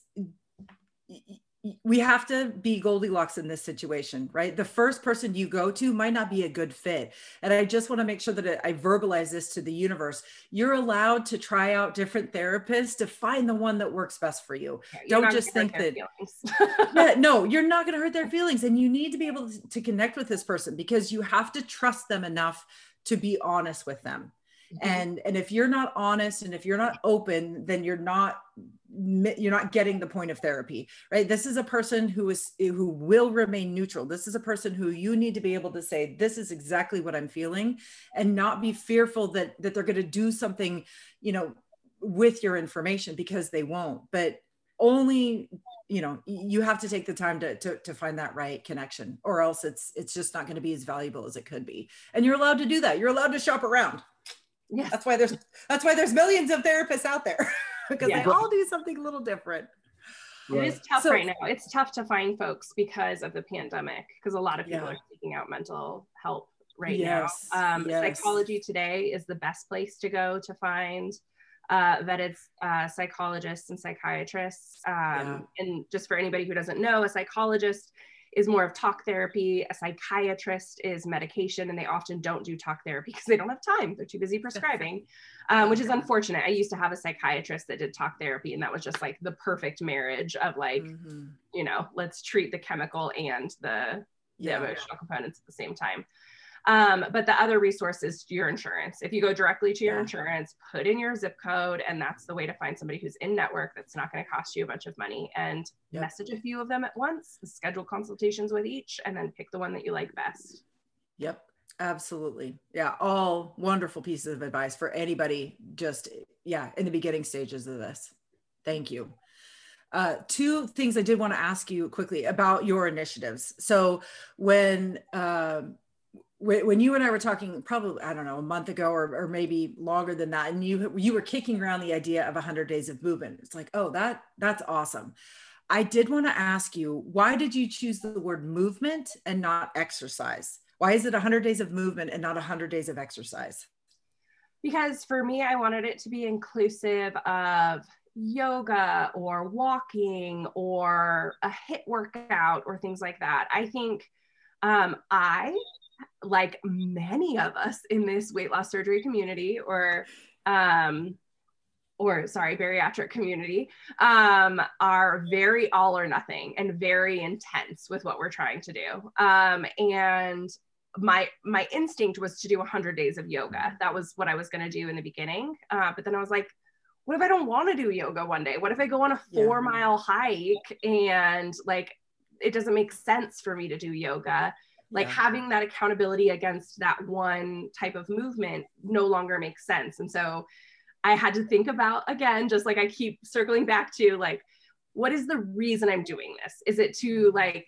we have to be Goldilocks in this situation, right? The first person you go to might not be a good fit. And I just want to make sure that I verbalize this to the universe. You're allowed to try out different therapists to find the one that works best for you. You're Don't just think that, yeah, no, you're not going to hurt their feelings. And you need to be able to, to connect with this person, because you have to trust them enough to be honest with them. Mm-hmm. And, and if you're not honest and if you're not open, then you're not, you're not getting the point of therapy, right? This is a person who is, who will remain neutral. This is a person who you need to be able to say, this is exactly what I'm feeling, and not be fearful that, that they're going to do something, you know, with your information, because they won't. But only, you know, you have to take the time to, to, to find that right connection, or else it's, it's just not going to be as valuable as it could be. And you're allowed to do that. You're allowed to shop around. Yeah. That's why there's, that's why there's millions of therapists out there. because Yeah. they all do something a little different. It is tough So- right now. It's tough to find folks because of the pandemic, because a lot of people Yeah. are seeking out mental help right Yes, now. Um, yes. Psychology Today is the best place to go to find uh, vetted uh, psychologists and psychiatrists. Um, Yeah. And just for anybody who doesn't know, a psychologist is more of talk therapy. A psychiatrist is medication, and they often don't do talk therapy because they don't have time. They're too busy prescribing, um, which is unfortunate. I used to have a psychiatrist that did talk therapy, and that was just like the perfect marriage of like, Mm-hmm. you know, let's treat the chemical and the, the Yeah. emotional components at the same time. Um, but the other resource is your insurance. If you go directly to your Yeah. insurance, put in your zip code, and that's the way to find somebody who's in network that's not going to cost you a bunch of money, and Yep. message a few of them at once, schedule consultations with each, and then pick the one that you like best. Yep, absolutely. Yeah, all wonderful pieces of advice for anybody just, yeah, in the beginning stages of this. Thank you. Uh, two things I did want to ask you quickly about your initiatives. So when, um, when when you and I were talking probably, I don't know, a month ago or, or maybe longer than that, and you you were kicking around the idea of one hundred days of movement. It's like, oh, that that's awesome. I did want to ask you, why did you choose the word movement and not exercise? Why is it one hundred days of movement and not one hundred days of exercise? Because for me, I wanted it to be inclusive of yoga or walking or a HIIT workout or things like that. I think um, I, like many of us in this weight loss surgery community, or um, or sorry, bariatric community, um, are very all or nothing and very intense with what we're trying to do. Um, and my my instinct was to do one hundred days of yoga. That was what I was going to do in the beginning. Uh, but then I was like, what if I don't want to do yoga one day? What if I go on a four Yeah. mile hike and like, it doesn't make sense for me to do yoga? Like Yeah. having that accountability against that one type of movement no longer makes sense. And so I had to think about, again, just like I keep circling back to, like, what is the reason I'm doing this? Is it to like,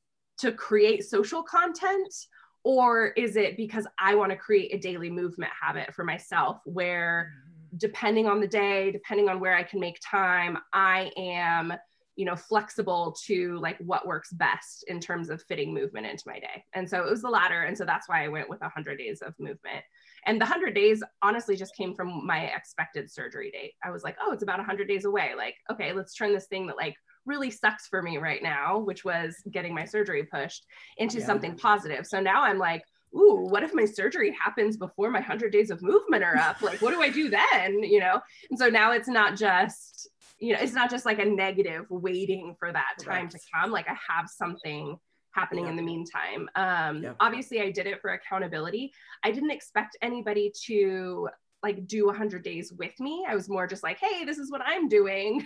to create social content? Or is it because I want to create a daily movement habit for myself where depending on the day, depending on where I can make time, I am, you know, flexible to like what works best in terms of fitting movement into my day. And so it was the latter. And so that's why I went with one hundred days of movement. And the one hundred days honestly just came from my expected surgery date. I was like, oh, it's about one hundred days away. Like, okay, let's turn this thing that like really sucks for me right now, which was getting my surgery pushed, into Yeah. something positive. So now I'm like, ooh, what if my surgery happens before my one hundred days of movement are up? Like, what do I do then? You know? And so now it's not just, you know, it's not just like a negative waiting for that time Correct. to come. Like I have something happening Yeah. in the meantime. Um, Yep. Obviously I did it for accountability. I didn't expect anybody to like do one hundred days with me. I was more just like, hey, this is what I'm doing.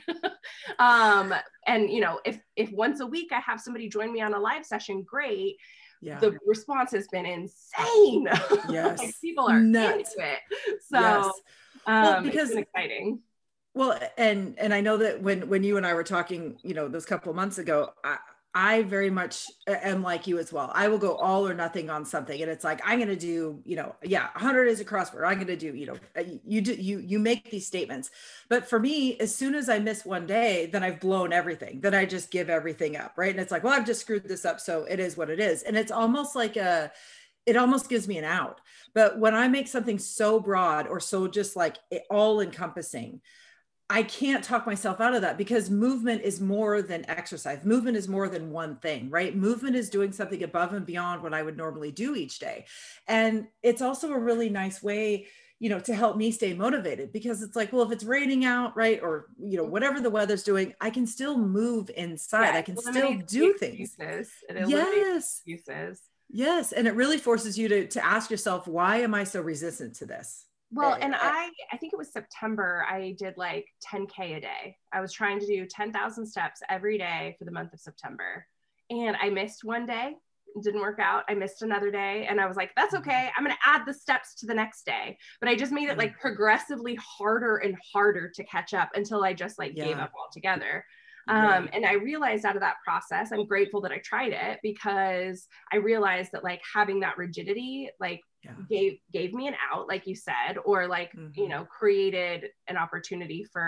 um, and you know, if, if once a week I have somebody join me on a live session, great. Yeah. The response has been insane. Yes. Like people are Nuts. into it. So Yes. um, Well, because- it's been exciting. Well, and and I know that when when you and I were talking, you know, those couple of months ago, I, I very much am like you as well. I will go all or nothing on something, and it's like I'm going to do, you know, yeah, one hundred is a crossword. I'm going to do, you know, you do you you make these statements, but for me, as soon as I miss one day, then I've blown everything. Then I just give everything up, right? And it's like, well, I've just screwed this up, so it is what it is, and it's almost like a. It almost gives me an out. But when I make something so broad or so just like all encompassing, I can't talk myself out of that, because movement is more than exercise. Movement is more than one thing, right? Movement is doing something above and beyond what I would normally do each day. And it's also a really nice way, you know, to help me stay motivated, because it's like, well, if it's raining out, right, or, you know, whatever the weather's doing, I can still move inside. Yeah, I can it still eliminates do the things. excuses. It eliminates Yes. excuses. Yes. And it really forces you to, to ask yourself, why am I so resistant to this? Well, Eh, and eh, I, I think it was September, I did like ten K a day. I was trying to do ten thousand steps every day for the month of September. And I missed one day, it didn't work out. I missed another day, and I was like, that's okay. I'm going to add the steps to the next day. But I just made it like progressively harder and harder to catch up until I just like gave Yeah. up altogether. Yeah. Um, and I realized out of that process, I'm grateful that I tried it, because I realized that like having that rigidity, like Yeah. gave, gave me an out, like you said, or like, you Mhm. know, created an opportunity for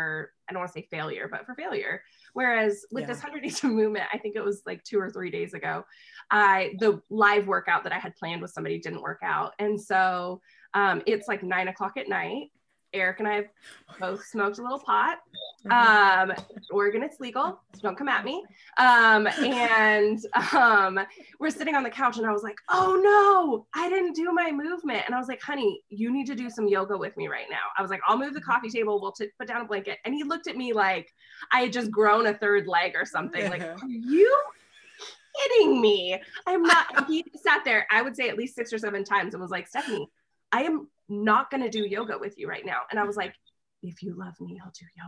I don't want to say failure, but for failure. Whereas with yeah. this one hundred days of movement, I think it was like two or three days ago, I, the live workout that I had planned with somebody didn't work out. And so um, it's like nine o'clock at night. Eric and I have both smoked a little pot. Um, Oregon, it's legal, so don't come at me. Um, and um, we're sitting on the couch and I was like, oh no, I didn't do my movement. And I was like, honey, you need to do some yoga with me right now. I was like, I'll move the coffee table, we'll t- put down a blanket. And he looked at me like I had just grown a third leg or something. Like, are you kidding me? I'm not. He sat there, I would say at least six or seven times and was like, Stephanie, I am not going to do yoga with you right now. And I was like, if you love me, I'll do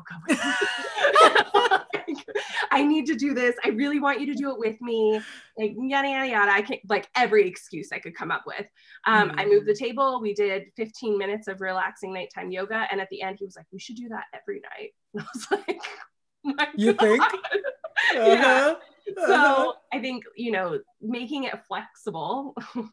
yoga with you. I need to do this. I really want you to do it with me. Like, yada, yada, yada. I can't, like every excuse I could come up with. Um, mm-hmm. I moved the table. We did fifteen minutes of relaxing nighttime yoga. And at the end, he was like, we should do that every night. And I was like, my you God. think? Uh-huh. Yeah. So I think, you know, making it flexible,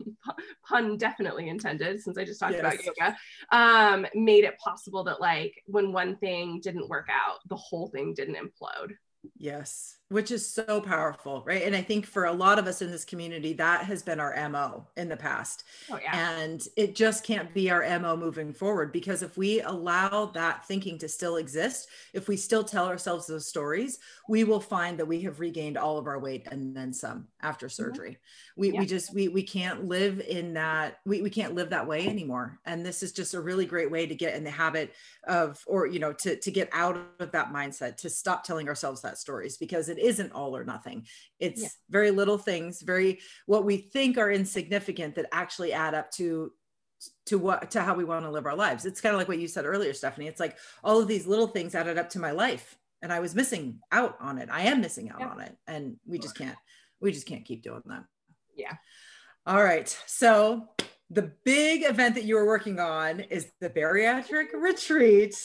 pun definitely intended, since I just talked yes. about yoga, um, made it possible that like when one thing didn't work out, the whole thing didn't implode. Yes, which is so powerful, right? And I think for a lot of us in this community, that has been our M O in the past. Oh, yeah. And it just can't be our M O moving forward, because if we allow that thinking to still exist, if we still tell ourselves those stories, we will find that we have regained all of our weight and then some after surgery. Mm-hmm. We, yeah. we just, we, we can't live in that, we, we can't live that way anymore. And this is just a really great way to get in the habit of, or, you know, to, to get out of that mindset, to stop telling ourselves that stories, because it isn't all or nothing. It's yeah. very little things, very, what we think are insignificant that actually add up to, to what, to how we want to live our lives. It's kind of like what you said earlier, Stephanie. It's like all of these little things added up to my life, and I was missing out on it. I am missing out yeah. on it. And we just can't, we just can't keep doing that. Yeah. All right. So the big event that you were working on is the bariatric retreat.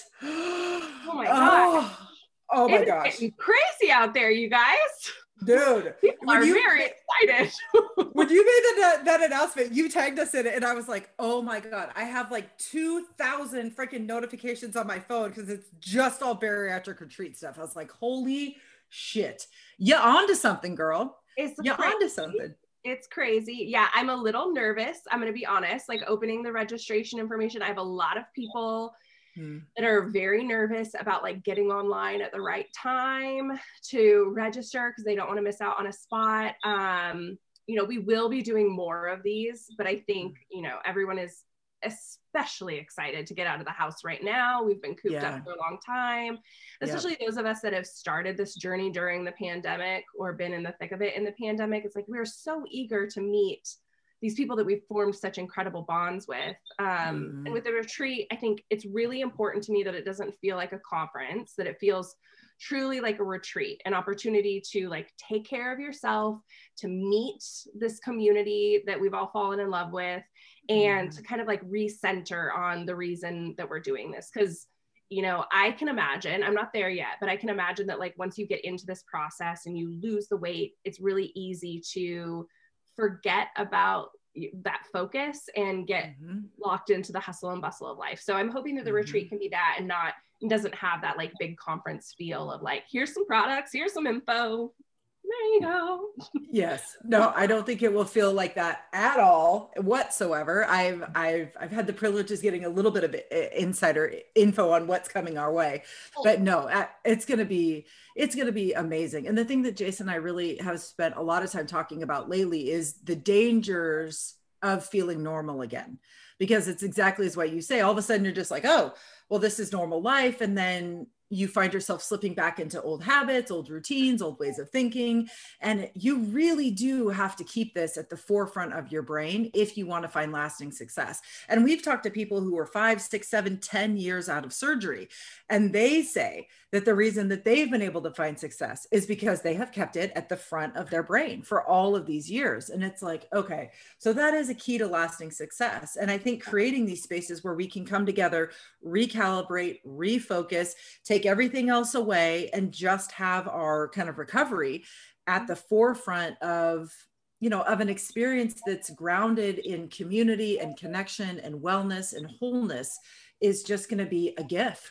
Oh my God. Oh, oh my it's gosh. Getting crazy out there, you guys. Dude. People are you, very excited. When you made that, that announcement, you tagged us in it, and I was like, oh my God, I have like two thousand freaking notifications on my phone because it's just all bariatric retreat stuff. I was like, holy shit. You onto something, girl. It's you crazy. onto something. It's crazy. Yeah, I'm a little nervous. I'm going to be honest, like opening the registration information. I have a lot of people hmm. that are very nervous about like getting online at the right time to register because they don't want to miss out on a spot. Um, you know, we will be doing more of these, but I think, you know, everyone is especially excited to get out of the house right now. We've been cooped yeah. up for a long time, especially yeah. those of us that have started this journey during the pandemic or been in the thick of it in the pandemic. It's like, we're so eager to meet these people that we've formed such incredible bonds with. Um, mm-hmm. And with the retreat, I think it's really important to me that it doesn't feel like a conference, that it feels truly like a retreat, an opportunity to like take care of yourself, to meet this community that we've all fallen in love with, and mm-hmm. to kind of like recenter on the reason that we're doing this. Because, you know, I can imagine, I'm not there yet, but I can imagine that like once you get into this process and you lose the weight, it's really easy to forget about that focus and get mm-hmm. locked into the hustle and bustle of life. So I'm hoping that the mm-hmm. retreat can be that, and not, it doesn't have that like big conference feel of like, here's some products, here's some info, there you go. Yes. No, I don't think it will feel like that at all whatsoever. I've, I've, I've had the privilege of getting a little bit of insider info on what's coming our way, but no, it's going to be, it's going to be amazing. And the thing that Jason and I really have spent a lot of time talking about lately is the dangers of feeling normal again, because it's exactly as what you say. All of a sudden you're just like, oh, well, this is normal life. And then you find yourself slipping back into old habits, old routines, old ways of thinking. And you really do have to keep this at the forefront of your brain if you want to find lasting success. And we've talked to people who are five, six, seven, ten years out of surgery. And they say that the reason that they've been able to find success is because they have kept it at the front of their brain for all of these years. And it's like, okay, so that is a key to lasting success. And I think creating these spaces where we can come together, recalibrate, refocus, take everything else away, and just have our kind of recovery at the forefront of, you know, of an experience that's grounded in community and connection and wellness and wholeness is just going to be a gift.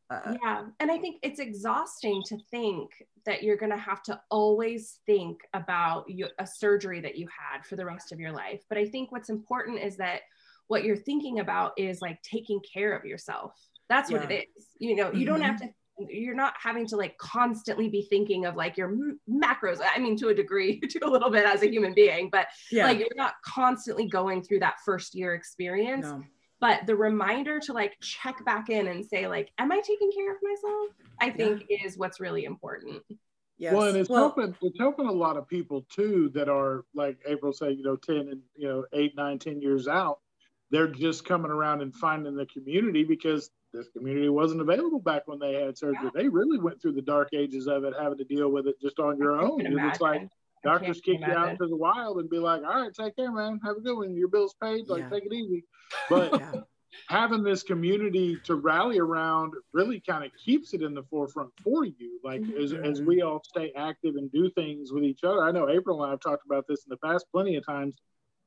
Uh, yeah. And I think it's exhausting to think that you're going to have to always think about you, a surgery that you had for the rest of your life. But I think what's important is that what you're thinking about is like taking care of yourself. That's yeah. what it is. You know, you mm-hmm. don't have to, you're not having to like constantly be thinking of like your m- macros. I mean, to a degree, to a little bit as a human being, but yeah. like you're not constantly going through that first year experience. No. But the reminder to like check back in and say like, am I taking care of myself? I think yeah. is what's really important. Yes. Well, and it's well, helping, it's helping a lot of people too that are like April said, you know, ten and, you know, eight, nine, ten years out. They're just coming around and finding the community because this community wasn't available back when they had surgery. Yeah. They really went through the dark ages of it, having to deal with it just on your own. It's like doctors kick you out into the wild and be like, all right, take care, man. Have a good one. Your bill's paid. Like, yeah. take it easy. But yeah. having this community to rally around really kind of keeps it in the forefront for you. Like mm-hmm. as, as we all stay active and do things with each other. I know April and I have talked about this in the past plenty of times.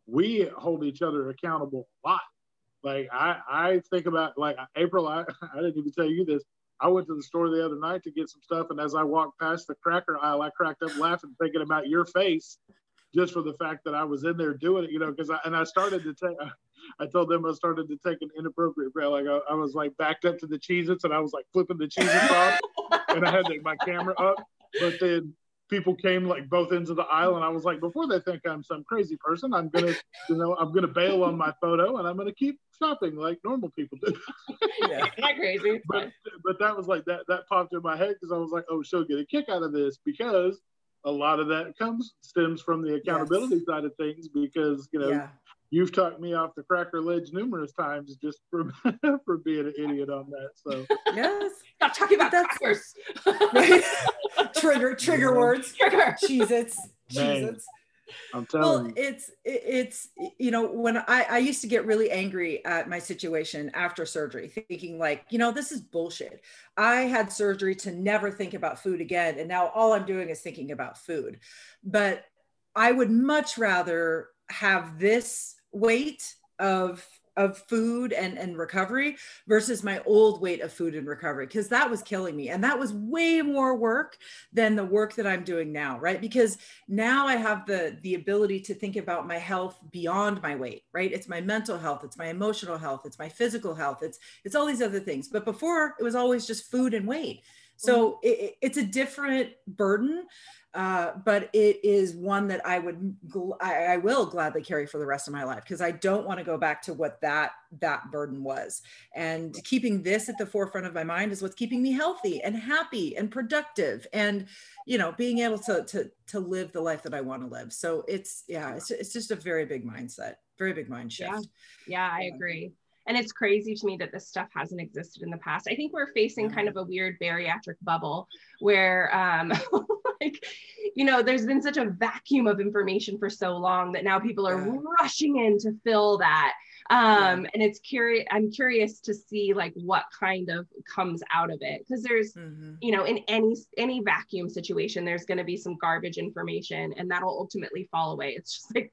We hold each other accountable a lot. Like I, I think about like April, I, I didn't even tell you this. I went to the store the other night to get some stuff. And as I walked past the cracker aisle, I cracked up laughing, thinking about your face just for the fact that I was in there doing it, you know, because I, and I started to take, I told them I started to take an inappropriate breath. Like I, I was like backed up to the Cheez-Its and I was like flipping the Cheez-Its off and I had like, my camera up, but then people came like both ends of the aisle and I was like, before they think I'm some crazy person, I'm going to, you know, I'm going to bail on my photo and I'm going to keep shopping like normal people do. Yeah, not crazy. But, but that was like, that, that popped in my head because I was like, oh, she'll get a kick out of this because a lot of that comes, stems from the accountability yes. side of things because, you know, yeah. you've talked me off the cracker ledge numerous times just for, for being an idiot on that. So yes, not talking about that crackers. Right? trigger, trigger yeah. words. Trigger. Cheez-Its. Cheez-Its. I'm telling well, you. it's, it's, you know, when I, I used to get really angry at my situation after surgery, thinking like, you know, this is bullshit. I had surgery to never think about food again. And now all I'm doing is thinking about food. But I would much rather have this weight of of food and, and recovery versus my old weight of food and recovery, because that was killing me. And that was way more work than the work that I'm doing now, right? Because now I have the, the ability to think about my health beyond my weight, right? It's my mental health, it's my emotional health, it's my physical health, it's, it's all these other things. But before it was always just food and weight. So it, it's a different burden, uh, but it is one that I would, gl- I, I will gladly carry for the rest of my life because I don't want to go back to what that that burden was. And keeping this at the forefront of my mind is what's keeping me healthy and happy and productive, and you know, being able to to to live the life that I want to live. So it's yeah, it's it's just a very big mindset, very big mind shift. Yeah, yeah, I agree. And it's crazy to me that this stuff hasn't existed in the past. I think we're facing yeah. kind of a weird bariatric bubble where, um, like, you know, there's been such a vacuum of information for so long that now people are yeah. rushing in to fill that. Um, yeah. And it's curious, I'm curious to see like what kind of comes out of it. Cause there's, mm-hmm. you know, in any, any vacuum situation, there's going to be some garbage information and that'll ultimately fall away. It's just like,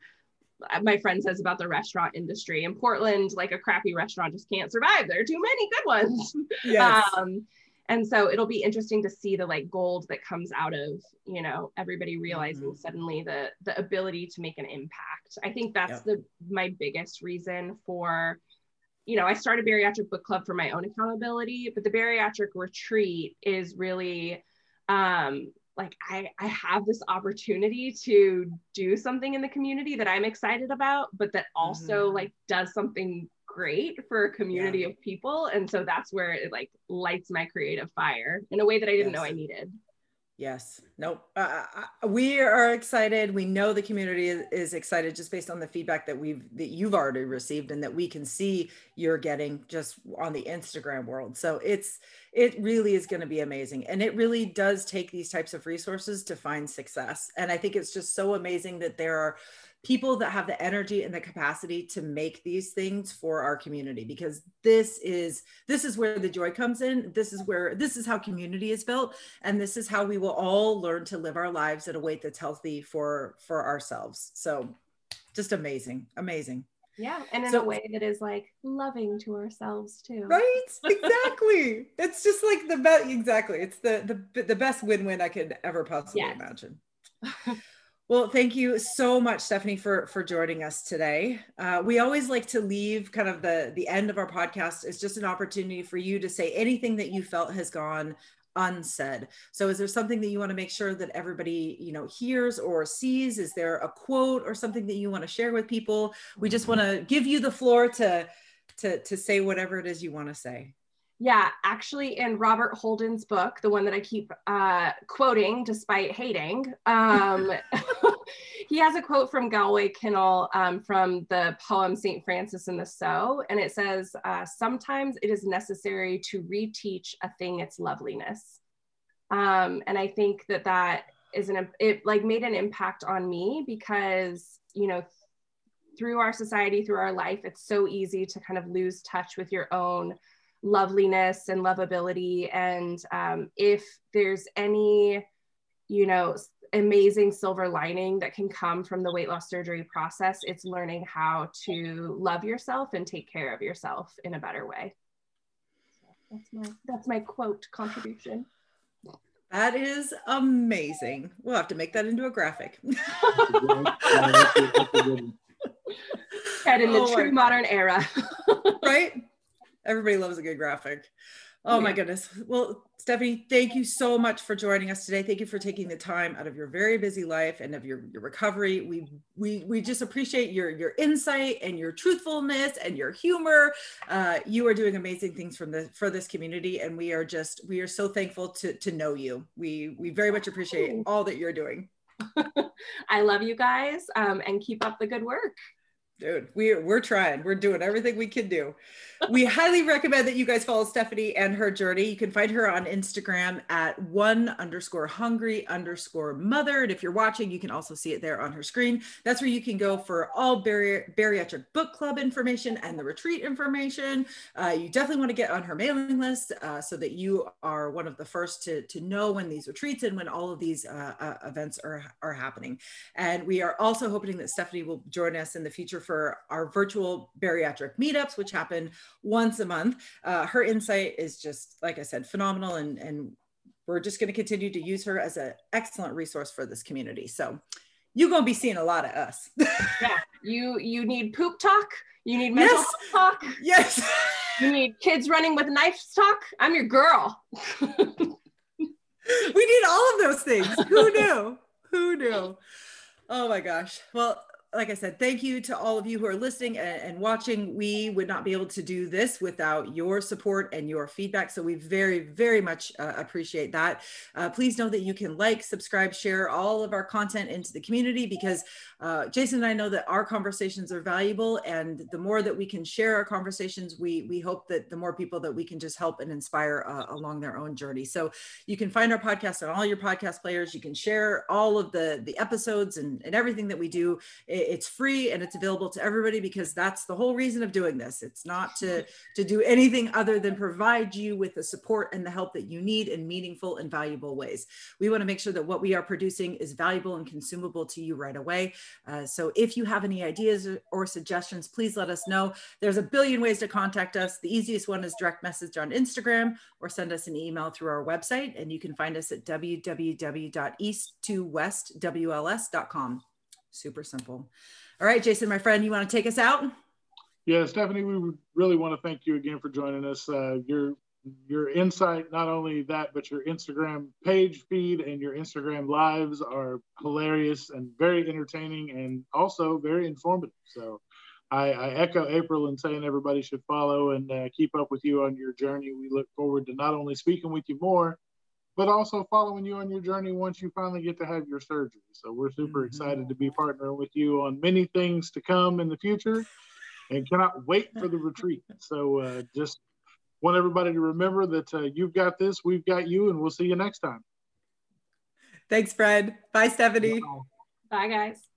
my friend says about the restaurant industry in Portland, like a crappy restaurant just can't survive. There are too many good ones. Yes. Um, and so it'll be interesting to see the like gold that comes out of, you know, everybody realizing mm-hmm. suddenly the, the ability to make an impact. I think that's yep. the, my biggest reason for, you know, I started Bariatric Book Club for my own accountability, but the bariatric retreat is really, um, like I, I have this opportunity to do something in the community that I'm excited about, but that also mm-hmm. like does something great for a community yeah. of people. And so that's where it like lights my creative fire in a way that I didn't yes. know I needed. Yes. Nope. Uh, we are excited. We know the community is, is excited just based on the feedback that we've, that you've already received and that we can see you're getting just on the Instagram world. So it's, it really is going to be amazing. And it really does take these types of resources to find success. And I think it's just so amazing that there are people that have the energy and the capacity to make these things for our community, because this is, this is where the joy comes in. This is where, this is how community is built. And this is how we will all learn to live our lives at a weight that's healthy for, for ourselves. So just amazing, amazing. Yeah, and in so, a way that is like loving to ourselves too. Right? Exactly. It's just like the best. Exactly. It's the the the best win-win I could ever possibly yes. imagine. Well, thank you so much, Stephanie, for for joining us today. Uh, we always like to leave kind of the the end of our podcast is just an opportunity for you to say anything that you felt has gone unsaid. So is there something that you want to make sure that everybody, you know, hears or sees? Is there a quote or something that you want to share with people? We just want to give you the floor to, to, to say whatever it is you want to say. Yeah, actually in Robert Holden's book, the one that I keep uh, quoting despite hating, um, he has a quote from Galway Kinnell um, from the poem Saint Francis and the Sow, and it says, uh, sometimes it is necessary to reteach a thing its loveliness. Um, and I think that that is an, it like made an impact on me because, you know, through our society, through our life, it's so easy to kind of lose touch with your own loveliness and lovability. And um, if there's any, you know, amazing silver lining that can come from the weight loss surgery process, it's learning how to love yourself and take care of yourself in a better way. So that's my, that's my quote contribution. That is amazing. We'll have to make that into a graphic. And in the oh true modern era. Right? Everybody loves a good graphic. Oh my goodness. Well, Stephanie, thank you so much for joining us today. Thank you for taking the time out of your very busy life and of your, your recovery. We, we, we just appreciate your, your insight and your truthfulness and your humor. Uh, you are doing amazing things from the, for this community. And we are just, we are so thankful to, to know you. We, we very much appreciate all that you're doing. I love you guys um, and keep up the good work. Dude, we're, we're trying. We're doing everything we can do. We highly recommend that you guys follow Stephanie and her journey. You can find her on Instagram at one underscore hungry underscore mother. And if you're watching, you can also see it there on her screen. That's where you can go for all bari- bariatric book club information and the retreat information. Uh, you definitely want to get on her mailing list uh, so that you are one of the first to, to know when these retreats and when all of these uh, uh, events are, are happening. And we are also hoping that Stephanie will join us in the future for our virtual bariatric meetups, which happen once a month. Uh, her insight is just, like I said, phenomenal. And, and we're just going to continue to use her as an excellent resource for this community. So you're going to be seeing a lot of us. Yeah. You, you need poop talk. You need mental yes. talk. Yes. You need kids running with knives talk. I'm your girl. We need all of those things. Who knew? Who knew? Oh my gosh. Well, like I said, thank you to all of you who are listening and, and watching. We would not be able to do this without your support and your feedback. So we very, very much uh, appreciate that. Uh, please know that you can like, subscribe, share all of our content into the community because uh, Jason and I know that our conversations are valuable. And the more that we can share our conversations, we, we hope that the more people that we can just help and inspire uh, along their own journey. So you can find our podcast on all your podcast players. You can share all of the, the episodes and, and everything that we do. It's free and it's available to everybody because that's the whole reason of doing this. It's not to, to do anything other than provide you with the support and the help that you need in meaningful and valuable ways. We want to make sure that what we are producing is valuable and consumable to you right away. Uh, so if you have any ideas or suggestions, please let us know. There's a billion ways to contact us. The easiest one is direct message on Instagram or send us an email through our website. And you can find us at w w w dot east to west w l s dot com. Super simple. All right, Jason, my friend, you want to take us out? Yeah, Stephanie, we really want to thank you again for joining us. Uh, your your insight, not only that, but your Instagram page feed and your Instagram lives are hilarious and very entertaining and also very informative. So I, I echo April in saying everybody should follow and uh, keep up with you on your journey. We look forward to not only speaking with you more, but also following you on your journey once you finally get to have your surgery. So we're super mm-hmm. excited to be partnering with you on many things to come in the future and cannot wait for the retreat. So uh, just want everybody to remember that uh, you've got this, we've got you, and we'll see you next time. Thanks, Fred. Bye, Stephanie. Bye, Bye guys.